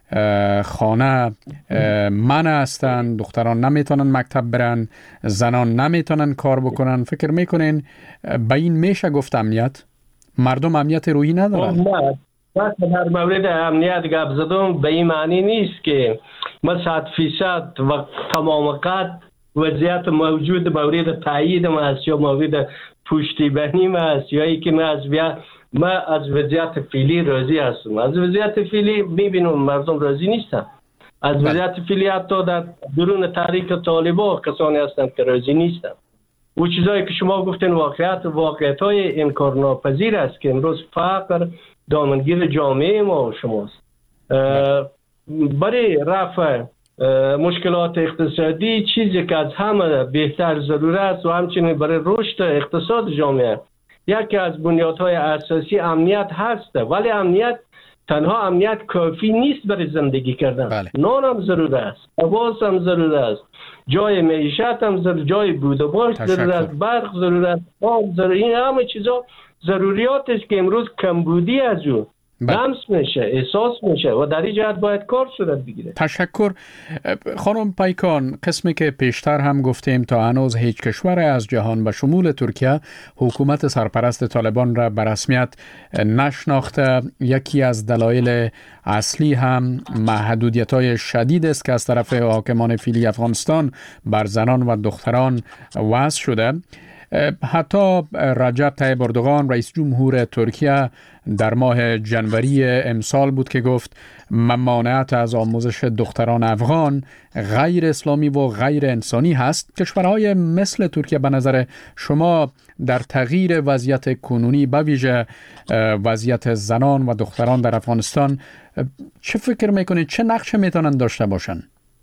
خانه منع هستند، دختران نمیتونن مکتب برن، زنان نمیتونن کار بکنن. فکر میکنین به این میشه گفت امنیت؟ مردم امنیت روحی ندارن؟ نه، وقتی در مورد امنیت گپ زدم به این معنی نیست که ما صد فیصد و تمام قد وضعیت موجود مورد تایید ما است یا مورد پشتیبانی ما است یا ای که ما از ما از وضعیت فعلی راضی هستم. از وضعیت فعلی میبینم مردم راضی نیستن. از وضعیت فعلی حتی در درون تحریک طالبان کسانی هستند که راضی نیستن. و چیزایی که شما گفتین واقعیت واقعیت‌های انکارناپذیر است که امروز فقر دامنگیر جامعه ما و شماست. برای رفع مشکلات اقتصادی چیزی که از همه بهتر ضرورت است و همچنین برای رشد اقتصاد جامعه یکی از بنیادهای اساسی امنیت هست، ولی امنیت تنها امنیت کافی نیست برای زندگی کردن. بله. نان هم ضرورت است، لباس هم ضرورت است، جای معیشت هم ضرورت، جای بود و باش ضرورت است، برق ضرورت است، آب ضرورت. این همه چیزا ضروریات است که امروز کمبودی از اون لمس میشه، احساس میشه و در این جهت باید کار صورت بگیره. تشکر. خانم پیکان، قسمی که پیشتر هم گفتیم تا هنوز هیچ کشور از جهان به شمول ترکیه حکومت سرپرست طالبان را به رسمیت نشناخته. یکی از دلایل اصلی هم محدودیت‌های شدید است که از طرف حاکمان فعلی افغانستان بر زنان و دختران وضع شده. حتی رجب طیب اردوغان رئیس جمهور ترکیه در ماه جنوری امسال بود که گفت ممانعت از آموزش دختران افغان غیر اسلامی و غیر انسانی هست. کشورهای مثل ترکیه به نظر شما در تغییر وضعیت کنونی به ویژه وضعیت زنان و دختران در افغانستان چه فکر میکنید؟ چه نقش میتونن داشته باشن؟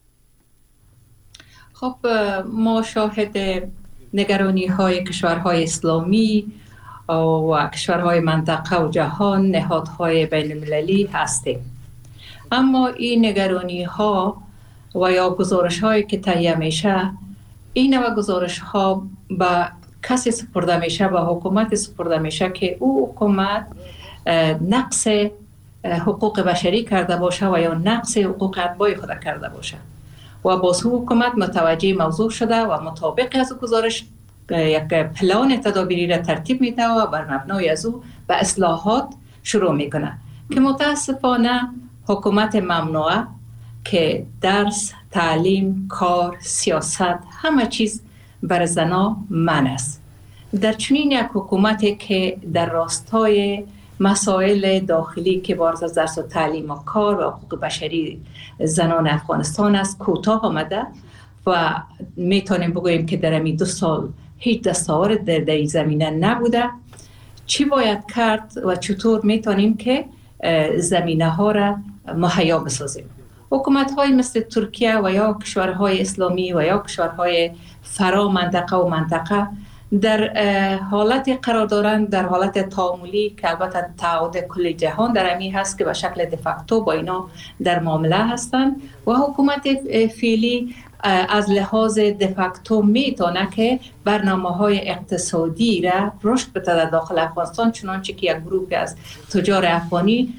خب ما شاهد نگرانی های کشورهای اسلامی و کشورهای منطقه و جهان، نهادهای بین المللی هستیم. اما این نگرانی ها و یا گزارش هایی که تهیه میشه، این و گزارش ها به کسی سپرده میشه، به حکومت سپرده میشه که او حکومت نقص حقوق بشری کرده باشه و یا نقص حقوق اتباع خود کرده باشه و باز حکومت متوجه موضوع شده و مطابق از گزارش یک پلان تدابیری را ترتیب میده و بر مبنای از او به اصلاحات شروع میکنه که متاسفانه حکومت ممنوعه که درس، تعلیم، کار، سیاست، همه چیز بر زنها منع است. در چنین یک حکومتی که در راستای مسائل داخلی که بارز از درس و تعلیم و کار و حقوق بشری زنان افغانستان است کوتاه آمده و میتونیم بگوییم که در این دو سال هیچ دستاورد در این زمینه نبوده. چی باید کرد و چطور میتونیم که زمینه ها را مهیا بسازیم؟ حکومت های مثل ترکیه و یا کشورهای اسلامی و یا کشورهای فرا منطقه و منطقه در حالت قرار دارند، در حالت تعاملی که البته تعهد کل جهان در امی هست که به شکل دفاکتو با اینا در معامله هستند و حکومت فعلی از لحاظ دفاکتو میتونه که برنامه‌های اقتصادی را رشد بده در داخل افغانستان، چنانچه که یک گروه از تجار افغانی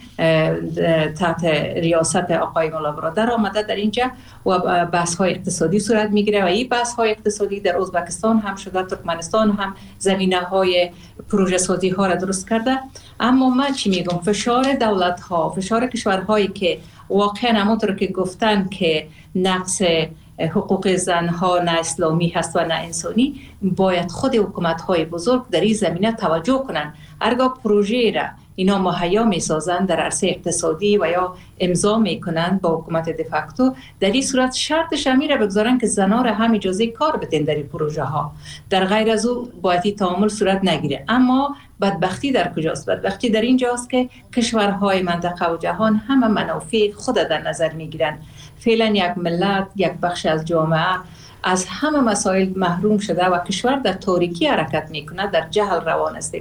تحت ریاست آقای مولا برادر آمده در اینجا و بحث‌های اقتصادی صورت میگیره و این بحث‌های اقتصادی در ازبکستان هم شده، ترکمنستان هم زمینه‌های پروژه سازی ها را درست کرده. اما من چی میگم؟ فشار دولت‌ها، فشار کشورهایی که واقعا همونطور که گفتن که نقص حقوق زنها نه اسلامی هست و نه انسانی، باید خود حکومت‌های بزرگ در این زمینه توجه کنند. هرگاه پروژه را اینا مهیا می‌سازند در عرصه اقتصادی و یا امضا می‌کنند با حکومت دفاکتو، در این صورت شرطش همین را بگذارن که زنها را هم اجازه کار بدن در این پروژه ها. در غیر از او باید این تعامل صورت نگیره. اما بدبختی در کجاست؟ بدبختی در اینجاست که کشورهای منطقه و جهان همه منافع خود در نظر می‌گیرند. فعلا یک ملت، یک بخش از جامعه از همه مسائل محروم شده و کشور در تاریکی حرکت میکنه، در جهل روان است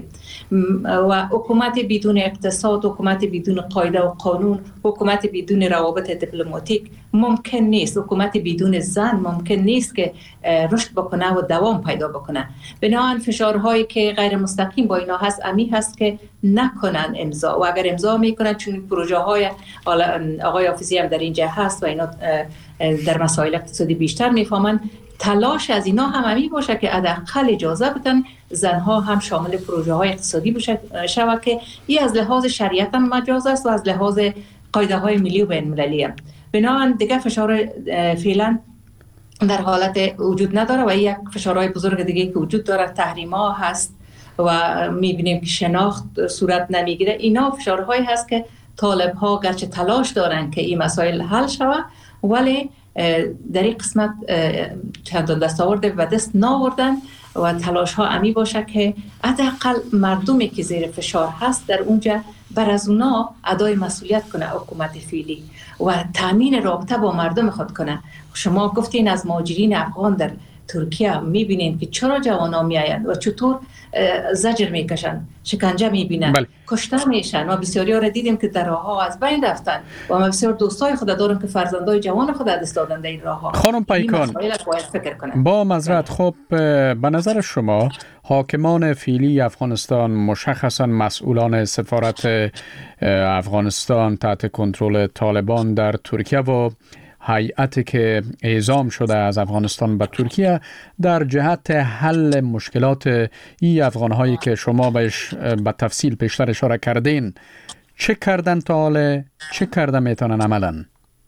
و حکومت بدون اقتصاد، حکومت بدون قاعده و قانون، حکومت بدون روابط دیپلماتیک ممکن نیست. حکومت بدون زن ممکن نیست که رشد بکنه و دوام پیدا بکنه. بنابراین فشارهایی که غیر مستقیم با اینا هست امی هست که نکنن امضا، و اگر امضا میکنن چون پروژه های آقای حافظی هم در اینجا هست و اینا در مسائل اقتصادی بیشتر میفهمن، تلاش از اینا هم همی باشه که حداقل اجازه بدن زنها هم شامل پروژه های اقتصادی بشه شود که این از لحاظ شریعت هم مجاز است و از لحاظ قاعده های ملی و بین المللی هم. بنابراین دیگه فشار فعلا در حالت وجود نداره و یک فشارهای بزرگ دیگه که وجود داره تحریم ها هست و میبینیم که شناخت صورت نمیگیره. اینا فشارهایی هست که طالب ها گرچه تلاش دارن که این مسائل حل شود ولی در این قسمت چند دستاورد و دست ناوردن و تلاش ها امی باشه که حداقل مردمی که زیر فشار هست در اونجا بر از اونا ادای مسئولیت کنه حکومت فعلی و تامین رابطه با مردم خود کنه. شما گفتین از مهاجرین افغان در ترکیه میبینین که چرا جوانا میآیند و چطور زجر میکشن، شکنجه میبینن، بله. کشته میشن و بسیاری ها را دیدیم که در راه ها از بین رفتن و ما بسیار دوستای خود دارم که فرزندای جوان خود دست دادن در این راه ها. خانم پیکان با معذرت، خب به نظر شما حاکمان فعلی افغانستان مشخصا مسئولان سفارت افغانستان تحت کنترل طالبان در ترکیه و هیئتی که اعزام شده از افغانستان به ترکیه در جهت حل مشکلات این افغانهایی که شما بهش به تفصیل پیشتر اشاره کردین چه کردن تا حالا، چه کردن میتونن عملا؟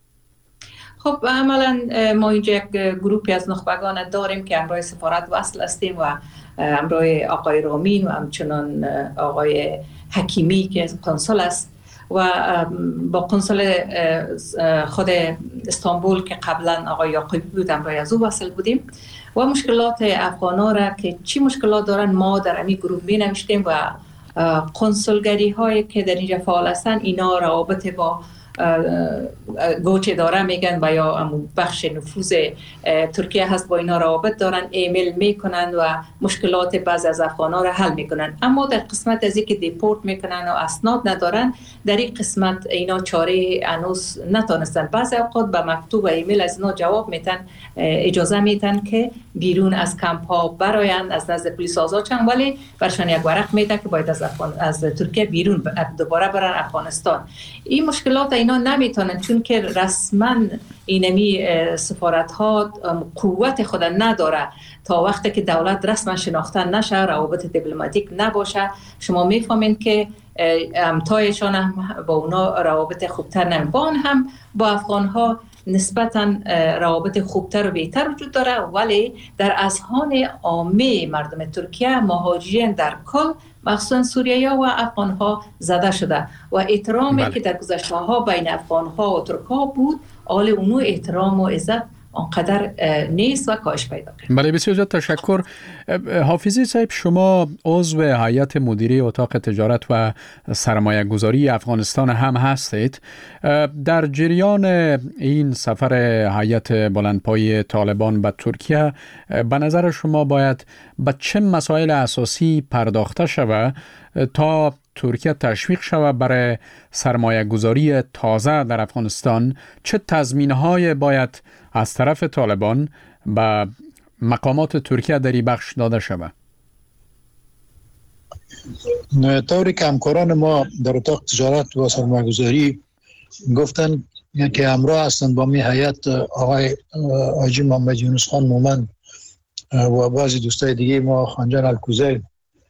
خب عملا ما اینجا یک گروپی از نخبگان داریم که همراه سفارت وصل هستیم و همراه آقای رامین و همچنان آقای حکیمی که قنصل است و با قنصل خود استانبول که قبلا آقای یعقوبی بود همراه از او وصل بودیم و مشکلات افغانا را که چی مشکلات دارن ما در همین گروه می نوشتیم و قنصلگری هایی که در اینجا فعال هستن اینا روابط با گوچه داره میگن و یا بخش نفوذ ترکیه هست با اینا روابط دارن، ایمیل میکنن و مشکلات بعض از افغانا را حل میکنن. اما در قسمت از اینکه دیپورت میکنن و اسناد ندارن در این قسمت اینا چاره هنوز نتونستن. بعض اوقات به مکتوب و ایمیل از اینا جواب میتن، اجازه میتن که بیرون از کمپ ها برایند، از نزد پلیس آزاد شدن، ولی برشان یک ورق میده که باید از افغان... از ترکیه بیرون دوباره برن افغانستان. این مشکلات اینا نمیتونن، چون که رسما اینمی سفارت ها قوت خود نداره تا وقتی که دولت رسما شناخته نشه، روابط دیپلماتیک نباشه. شما میفهمین که همتایشان هم با اونا روابط خوبتر نمی، با هم با افغان ها نسبتاً روابط خوبتر و بهتر وجود داره، ولی در اذهان عامه مردم ترکیه مهاجرین در کل مخصوصا سوریایی و افغان ها زده شده و احترامی بله. که در گذشته ها بین افغان ها و ترک ها بود، حال اونو احترام و عزت آنقدر نیست و کاهش پیدا کرد. بله بسیار زیاد تشکر. حافظی صاحب، شما عضو هیئت مدیره اتاق تجارت و سرمایه گذاری افغانستان هم هستید. در جریان این سفر هیئت بلندپایه طالبان به ترکیه به نظر شما باید به چه مسائل اساسی پرداخته شود تا ترکیه تشویق شود برای سرمایه گذاری تازه در افغانستان؟ چه تضمین‌های باید از طرف طالبان به مقامات ترکیه در این بخش داده شود؟ طوری که همکاران ما در اتاق تجارت و سرمایه گذاری گفتن که همراه هستند با می هیئت آقای حاجی محمد یونس خان مومند و بعضی دوستای دیگه ما، خانجان الکوزی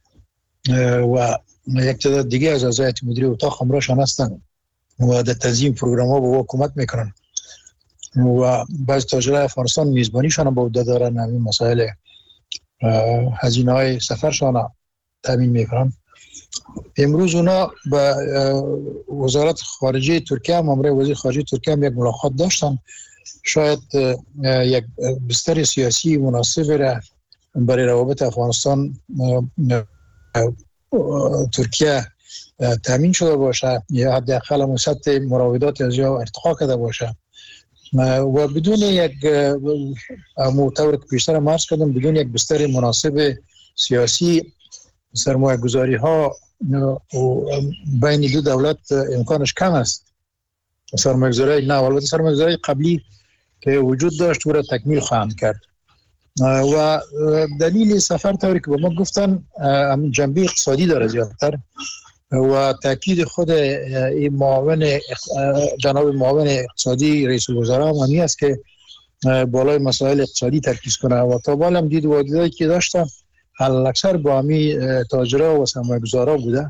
و یک تعداد دیگه از اعضای هیئت مدیره اتاق همراهشان هستند و در تنظیم پروگرام ها به حکومت میکنن و بعض تاجرای افغانستان میزبانیشان به عهده دارن، همین مسائل هزینه های سفرشان تامین میکنن. امروز اونا به وزارت خارجه ترکیه هم، امروز وزیر خارجه ترکیه هم یک ملاقات داشتن. شاید یک بستر سیاسی مناسب را برای روابط افغانستان ترکیه تامین شده باشه یا حداقل هم سطح مراودات از یا ارتقا کرده باشه و بدون یک موتور که بیشتر مرز کردم، بدون یک بستر مناسب سیاسی سرمایه گذاری ها بین دو دولت امکانش کم است. سرمایه گذاری نه، البته سرمایه گذاری قبلی که وجود داشت او را تکمیل خواهند کرد و دلیل سفر طوری که به ما گفتن جنبه اقتصادی داره زیادتر و تاکید خود این معاون جناب معاون اقتصادی رئیس الوزراء هم همی است که بالای مسائل اقتصادی ترکیز کنه و تا بالم دید و دیدایی که داشتم اکثر با همی تاجرها و سرمایه‌گذارا بوده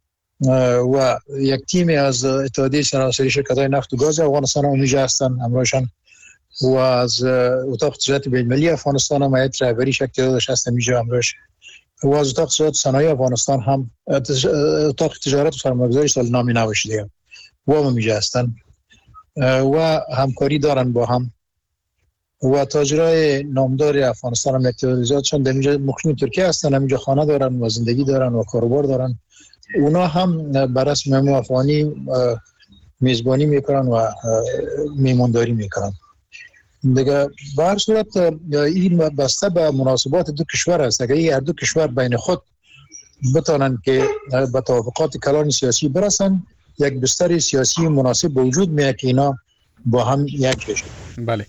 و یک تیم از اتحادیه سراسری شرکت‌های نفت و گاز افغانستان هم اینجا هستن همراهشان و از اتاق تجارت بین‌المللی افغانستان هم هیئت رهبری شکل‌دادش هستن اینجا همراهش و از اتاق تجارت صنایع افغانستان هم اتاق تجارت و سرمایه‌گذاری سال نامی نوشیده و هم اینجا هستن و همکاری دارن با هم و تاجرای نامدار افغانستان هم اعتراضاتشون در اینجا مقیم ترکیه هستن، اینجا خانه دارن و زندگی دارن و کاروبار دارن. اونا هم بر رسم مهمون افغانی میزبانی میکنن و میمانداری میکنن. دیگه به هر صورت این بسته به مناسبات دو کشور است. اگر این هر دو کشور بین خود بتانن که به توافقات کلان سیاسی برسن، یک بستر سیاسی مناسب وجود میاد که اینا با هم یک بشن. بله.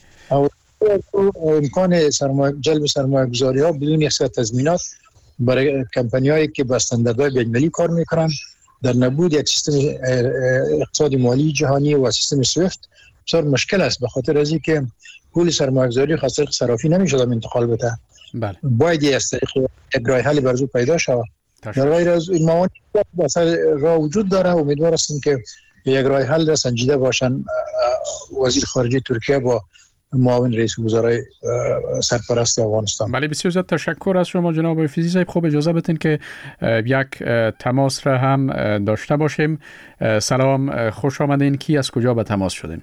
امکان سرمایه جلب سرمایه گذاری ها بدون یک سری تضمینات برای کمپانی هایی که با استانداردهای بین‌المللی کار میکنن در نبود یک سیستم اقتصادی مالی جهانی و سیستم سویفت بسیار مشکل است، به خاطر از اینکه پول سرمایه گذاری خاصه صرافی نمیشه انتقال بده. بله. باید از طریق یک راه حل برزو پیدا شود. در غیر از این موانع مثلا راه وجود داره. امیدوار هستیم که یک راه حل را سنجیده باشن وزیر خارجه ترکیه با معاون رئیس وزرای سرپرست افغانستان. بله بسیار زیاد تشکر از شما جناب حافظی صاحب. خوب اجازه بدین که یک تماس را هم داشته باشیم. سلام، خوش آمدین. کی از کجا به تماس شدین؟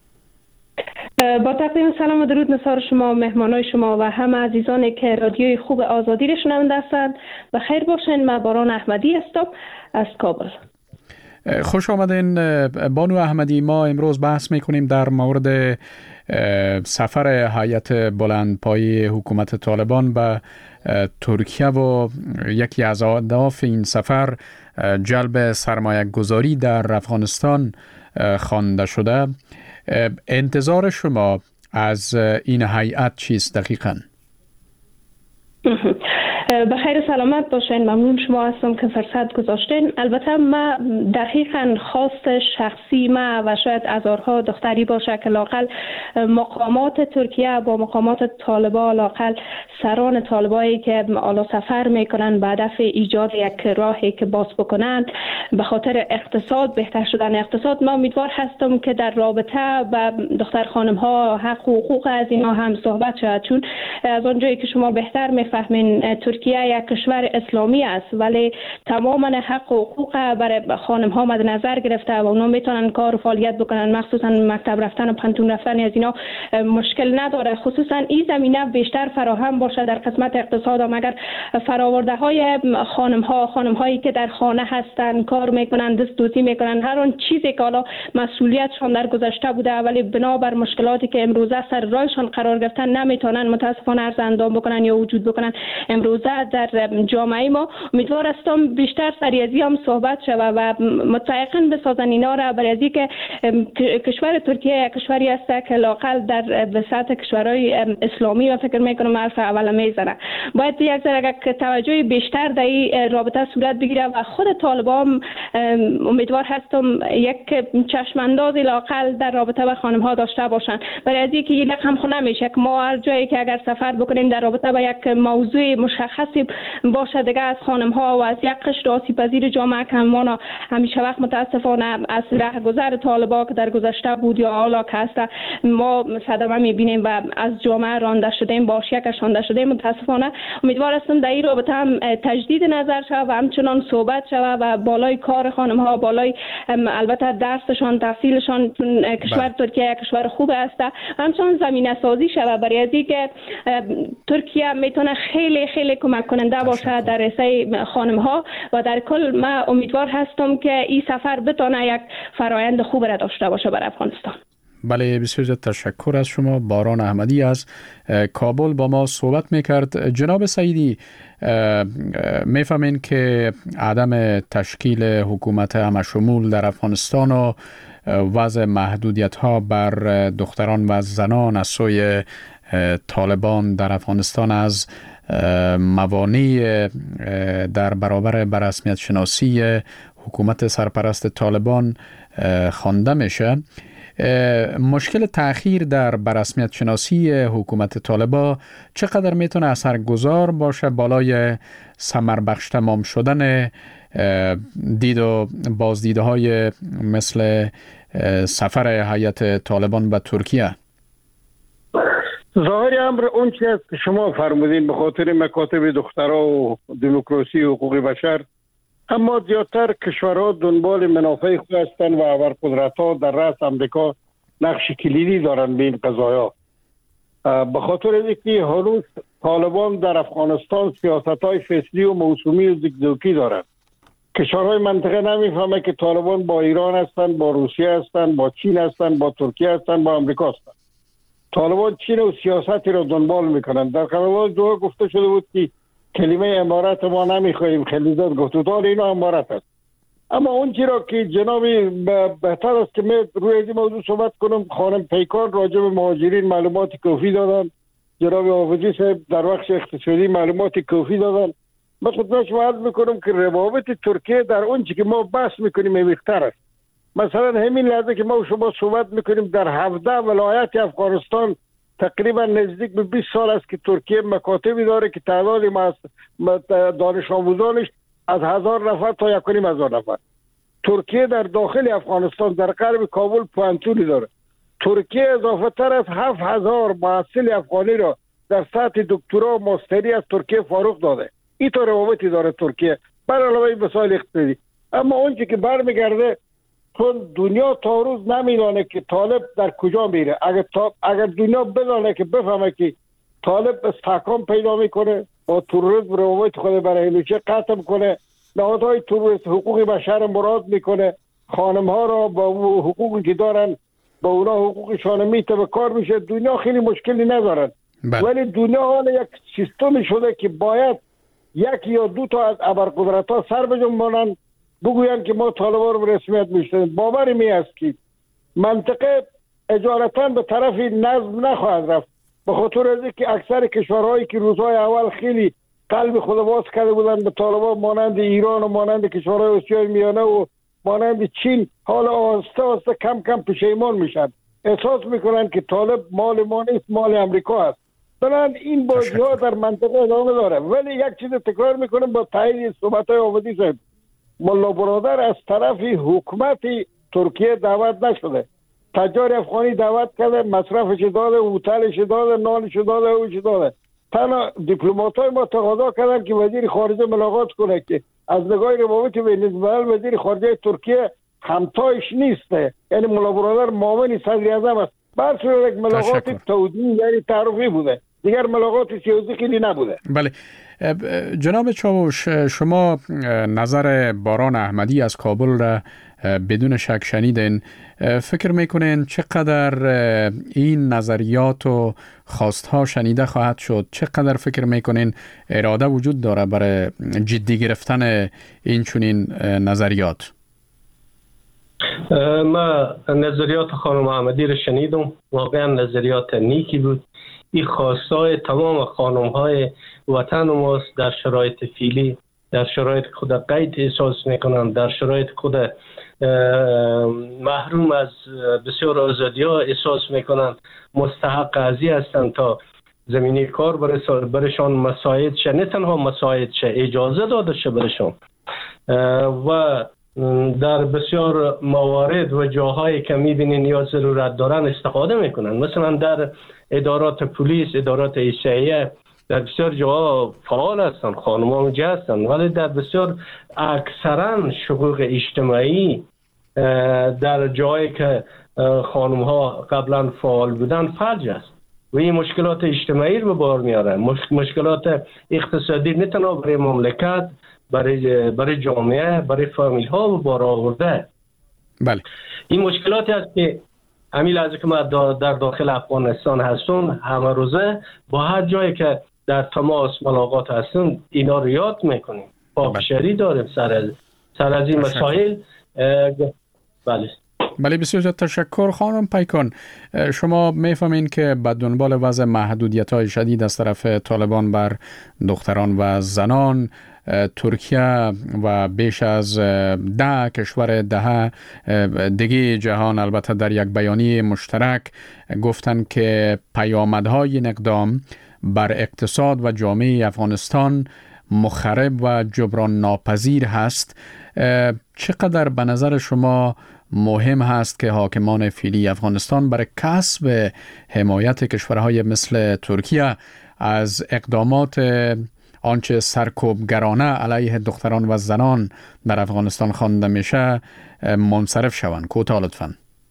با تقدیم سلام و درود نثار شما، مهمانای شما و همه عزیزانی که رادیوی خوب آزادی را شنونده هستند و خیر باشین. من باران احمدی هستم از کابل. خوش آمدین بانو احمدی. ما امروز بحث میکنیم در مورد سفر هیئت بلندپایه حکومت طالبان به ترکیه و یکی از اهداف این سفر جلب سرمایه گذاری در افغانستان خوانده شده. انتظار شما از این هیئت چیست دقیقاً؟ بخیر سلامت باشین. ممنون شما هستم که فرصت گذاشتین. البته ما دقیقاً خواست شخصی ما و شاید هزارها دختری باشه که لاقل مقامات ترکیه با مقامات طالبان، لاقل سران طالبایی که آلا سفر میکنن به هدف ایجاد یک راهی که باز بکنن به خاطر اقتصاد، بهتر شدن اقتصاد، ما امیدوار هستم که در رابطه با دختر خانم ها حق و حقوق از اینا هم صحبت شود، چون از اونجایی که شما بهتر میفهمین ترکیه یک کشور اسلامی است ولی تماما حق و حقوق برای خانم ها مد نظر گرفته و اونا میتونن کار و فعالیت بکنن، مخصوصا مکتب رفتن و پانتون رفتن از اینا مشکل نداره. خصوصا این زمینه بیشتر فراهم باشه در قسمت اقتصاد. مگر فراورده های خانم ها خانم هایی که در خانه هستن کار میکنن، دست دوزی میکنن، هر اون چیزی که حالا مسئولیتشون در گذشته بوده ولی بنابر مشکلاتی که امروزه سر راهشون قرار گرفتن نمیتونن متاسفانه عرض اندام بکنن یا وجود بکنن امروزه در جامعه ما. امیدوار هستم بیشتر سری از هم صحبت شود و متفقین بسازن اینا را، برای از اینکه کشور ترکیه یک کشوری است که لاقل در وسط کشورهای اسلامی و فکر میکنم حرف اول میزنه. باید یک ذره توجه بیشتر در این رابطه صورت بگیره و خود طالبان امیدوار هستم یک چشم اندازی لاقل در رابطه با خانم ها داشته باشن، برای از اینکه این رقم خو نمیشه که ما هر جایی که اگر سفر بکنیم در رابطه با یک موضوع مشخصی باشه دیگه از خانم ها و از یک قشر آسیب پذیر جامعه که ما همیشه وقت متاسفانه از رهگذر طالبان که در گذشته بود یا حالا که هست ما صدمه میبینیم و از جامعه رانده شدیم، با آشیکش رانده شدیم. متاسفانه امیدوار هستم در این رابطه هم تجدید نظر شود و همچنان صحبت شود و بالای کار خانم ها، بالای البته درسشان، تحصیلشان، چون کشور ترکیه یک کشور خوب است، همچنان زمینه سازی شود برای از اینکه ترکیه میتونه خیلی خیلی کمک کننده باشه در رسای خانم ها و در کل ما امیدوار هستم که این سفر بتونه یک فرایند خوب را داشته باشه برای افغانستان. بله، بسیار زیاد تشکر از شما. باران احمدی از کابل با ما صحبت میکرد. جناب سعیدی، میفهمین که عدم تشکیل حکومت همشمول در افغانستان و وضع محدودیت ها بر دختران و زنان از سوی طالبان در افغانستان از موانع در برابر بررسمیت شناسی حکومت سرپرست طالبان خوانده میشه. مشکل تأخیر در بررسمیت شناسی حکومت طالبان چقدر میتونه اثرگذار باشه بالای ثمر بخش تمام شدن دید و بازدیده های مثل سفر هیئت طالبان به ترکیه؟ ظاهر امر اون چیزی است که شما فرمودین به خاطر مکاتب دخترها و دموکراسی و حقوق بشر، اما زیادتر کشورها دنبال منافع خود هستند و ابرقدرت‌ها در رأس آمریکا نقش کلیدی دارند به این قضایا. به خاطر اینکه هنوز طالبان در افغانستان سیاست‌های فصلی و موسومی و زگزاگی دارند. کشورهای منطقه نمیفهمه که طالبان با ایران هستند، با روسیه هستند، با چین هستند، با ترکیه هستند، با آمریکا هستند. طالبان چین و سیاستی را دنبال میکنند. در قرارداد دو گفته شده بود که کلمه امارت ما نمیخواهیم، خیلی زیاد گفت دار اینو امارت است. اما اون چیزی که جنابی بهتر است که من روی این موضوع صحبت کنم، خانم پیکار راجع به مهاجرین معلومات کافی دادن، جناب حافظی صاحب در بخش اقتصادی معلومات کافی دادن. من خدمت شما عرض میکنم که روابط ترکیه در اون چیزی که ما بحث میکنیم بیشتر است. مثلا همین لحظه که ما شما صحبت میکنیم در هفده ولایت افغانستان تقریبا نزدیک به بیست سال است که ترکیه مکاتبی داره که تعداد دانش آموزانش از هزار نفر تا یک و نیم هزار نفر. ترکیه در داخل افغانستان در غرب کابل پوانتونی داره. ترکیه اضافه تر از هفت هزار محصل افغانی را در سطح دکترا و ماستری از ترکیه فارغ داده. این تا روابطی داره ترکیه بر علاوه مسائل اقتصادی. اما اونچه که برمیگرده، چون دنیا تا روز نمیدانه که طالب در کجا میره. اگر تا... اگر دنیا بدانه که بفهمه که طالب استحکام پیدا میکنه، با تروریسم روابط خود برای همیشه قطع کنه، نهادهای تروریست حقوق بشر مراد میکنه، خانم ها را با حقوقی که دارن با اونا حقوقشان میته به کار میشه، دنیا خیلی مشکلی ندارن. ولی دنیا حالا یک سیستم شده که باید یک یا دو تا از ابرقدرت‌ها سر بجنبانن بگویند که ما طالبان رو رسمیت میشناسیم. باوری می است که منطقه اجارتاً به طرف نظم نخواهد رفت، به خاطر از اینکه اکثر کشورهایی که روزهای اول خیلی قلب خود باز کرده بودن به طالبان، مانند ایران و مانند کشورهای آسیای میانه و مانند چین، حالا آسته آسته کم کم پشیمان میشن، احساس میکنن که طالب مال ما نیست، مال امریکا است. بنابراین این بازی ها در منطقه ادامه داره. ولی یک چیز تکرار میکنم با تایید صحبت های آبادی صاحب، ملا برادر از طرف حکومت ترکیه دعوت نشده. تجار افغانی دعوت کرده، مصرفش داده، هتلش داده، نانش داده، اوش داده. تنها دیپلمات های ما تقاضا کردن که وزیر خارجه ملاقات کنه که از نگاه روابط بین الملل وزیر خارجه ترکیه همتایش نیسته، یعنی ملا برادر معاون صدر اعظم است. بر صورت یک ملاقات تودیعی یعنی تعارفی بوده، دیگر ملاقات سیاسی خیلی نبوده. بله جناب چاوش، شما نظر باران احمدی از کابل را بدون شک شنیدین. فکر میکنین چقدر این نظریات و خواستها شنیده خواهد شد؟ چقدر فکر میکنین اراده وجود داره برای جدی گرفتن این چنین نظریات؟ ما نظریات خانم احمدی را شنیدم، واقعا نظریات نیکی بود. این خواستای تمام خانم‌های وطن ماست در شرایط فعلی، در شرایط خود قید احساس میکنند، در شرایط خود محروم از بسیار آزادی ها احساس میکنند، مستحق قضیه هستند تا زمینه کار برشان مساعد شه، نه تنها مساعد شه، اجازه داده شه برشان. و در بسیار موارد و جاهایی که میبینین یا ضرورت دارن استفاده میکنن، مثلا در ادارات پلیس، ادارات ایشعیه، در بسیار جاها فعال هستن، خانم ها اونجا هستن، ولی در بسیار اکثرا شقوق اجتماعی در جایی که خانم ها قبلا فعال بودن فلج است و این مشکلات اجتماعی رو به بار میاره. مشکلات اقتصادی نه تنها برای مملکت، برای برای جامعه، برای فامیل ها به بار آورده. بله این مشکلاتی است که همین لحظه که ما در داخل افغانستان هستم همه روزه با هر جایی که در تماس ملاقات هستیم اینا رو یاد میکنیم، پاکشری داریم سر از سر از این مسائل. بله بله بسیار تشکر. خانم پیکان، شما میفهمین که به دنبال وضع محدودیت‌های شدید از طرف طالبان بر دختران و زنان، ترکیه و بیش از ده کشور ده دیگه جهان البته در یک بیانیه مشترک گفتن که پیامدهای این اقدام بر اقتصاد و جامعه افغانستان مخرب و جبران ناپذیر هست. چقدر به نظر شما مهم هست که حاکمان فعلی افغانستان برای کسب حمایت کشورهای مثل ترکیه از اقدامات آنچه سرکوبگرانه علیه دختران و زنان در افغانستان خوانده میشه منصرف شوند؟ کوتاه لطفاً.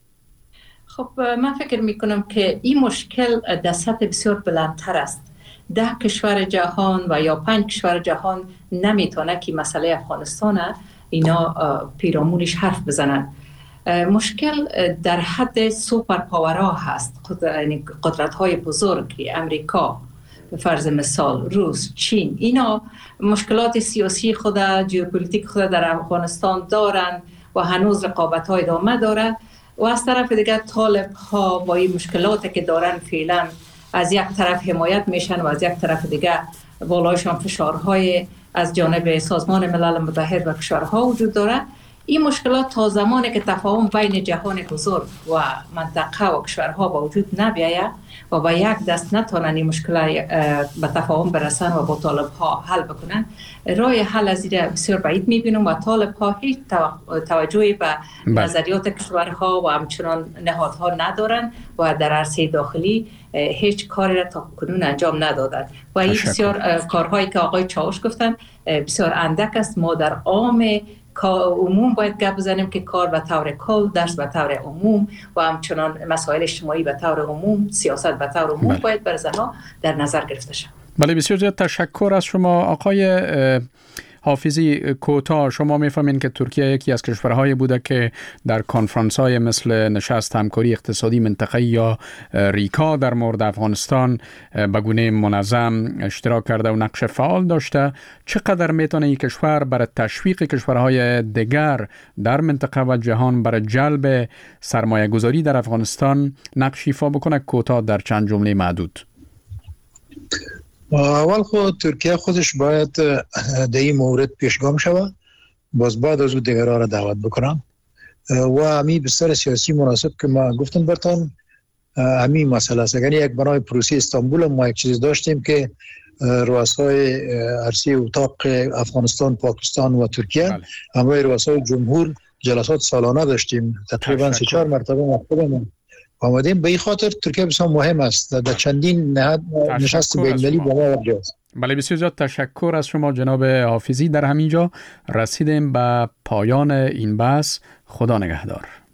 خب من فکر میکنم که این مشکل در سطح بسیار بلندتر است. ده کشور جهان و یا پنج کشور جهان نمیتونه که مسئله افغانستان اینا پیرامونش حرف بزنن. مشکل در حد سوپر پاورها هست، قدرت های بزرگ، امریکا به فرض مثال، روس، چین، اینا مشکلات سیاسی خود، ژئوپلیتیک خود در افغانستان دارند و هنوز رقابت های ادامه داره. و از طرف دیگر طالب ها با این مشکلاتی که دارن فعلا از یک طرف حمایت میشن و از یک طرف دیگر بالایشان فشارهای از جانب سازمان ملل متحد و کشورها وجود داره. این مشکلات تا زمانی که تفاهم بین جهان بزرگ و منطقه و کشورها با وجود نبیاید و با یک دست نتونن این مشکلات به تفاهم برسن و با طالب ها حل بکنن، راه حل از این بسیار بعید میبینم و طالب ها هیچ توجهی به نظریات کشورها و همچنان نهادها ندارن و در عرصه داخلی هیچ کاری را تا کنون انجام ندادن و این بسیار کارهایی که آقای چاوش گفتن بسیار اندک است. ما در عام عموم باید گپ بزنیم که کار به طور کل، درس به طور عموم و همچنان مسائل اجتماعی به طور عموم، سیاست به طور عموم بله. باید بر زنها در نظر گرفته شد. بله بسیار زیاد تشکر از شما. آقای حافظی، کوتاه شما میفهمین که ترکیه یکی از کشورهایی بوده که در کنفرانس های مثل نشست همکاری اقتصادی منطقه‌ای یا ریکا در مورد افغانستان به گونه منظم اشتراک کرده و نقش فعال داشته. چقدر میتونه این کشور برای تشویق کشورهای دیگر در منطقه و جهان برای جلب سرمایه گذاری در افغانستان نقش ایفا بکنه؟ کوتاه در چند جمله معدود. اول خود ترکیه خودش باید در این مورد پیشگام شود، باز بعد از او دیگرها را دعوت بکنم و امی بستر سیاسی مناسب که ما گفتم برتان امی مسئله است. اگر یک بنای پروسی استانبول ما یک چیز داشتیم که رؤسای عرصه اتاق افغانستان، پاکستان و ترکیه همراه رؤسای جمهور جلسات سالانه داشتیم، تقریبا سه چهار مرتبه مقابل آمدیم. به این خاطر ترکیه بسیار مهم است در چندین نشست بین‌المللی با ما وجه است. بله، بسیار زیاد تشکر از شما جناب حافظی. در همینجا رسیدیم به پایان این بحث. خدا نگهدار.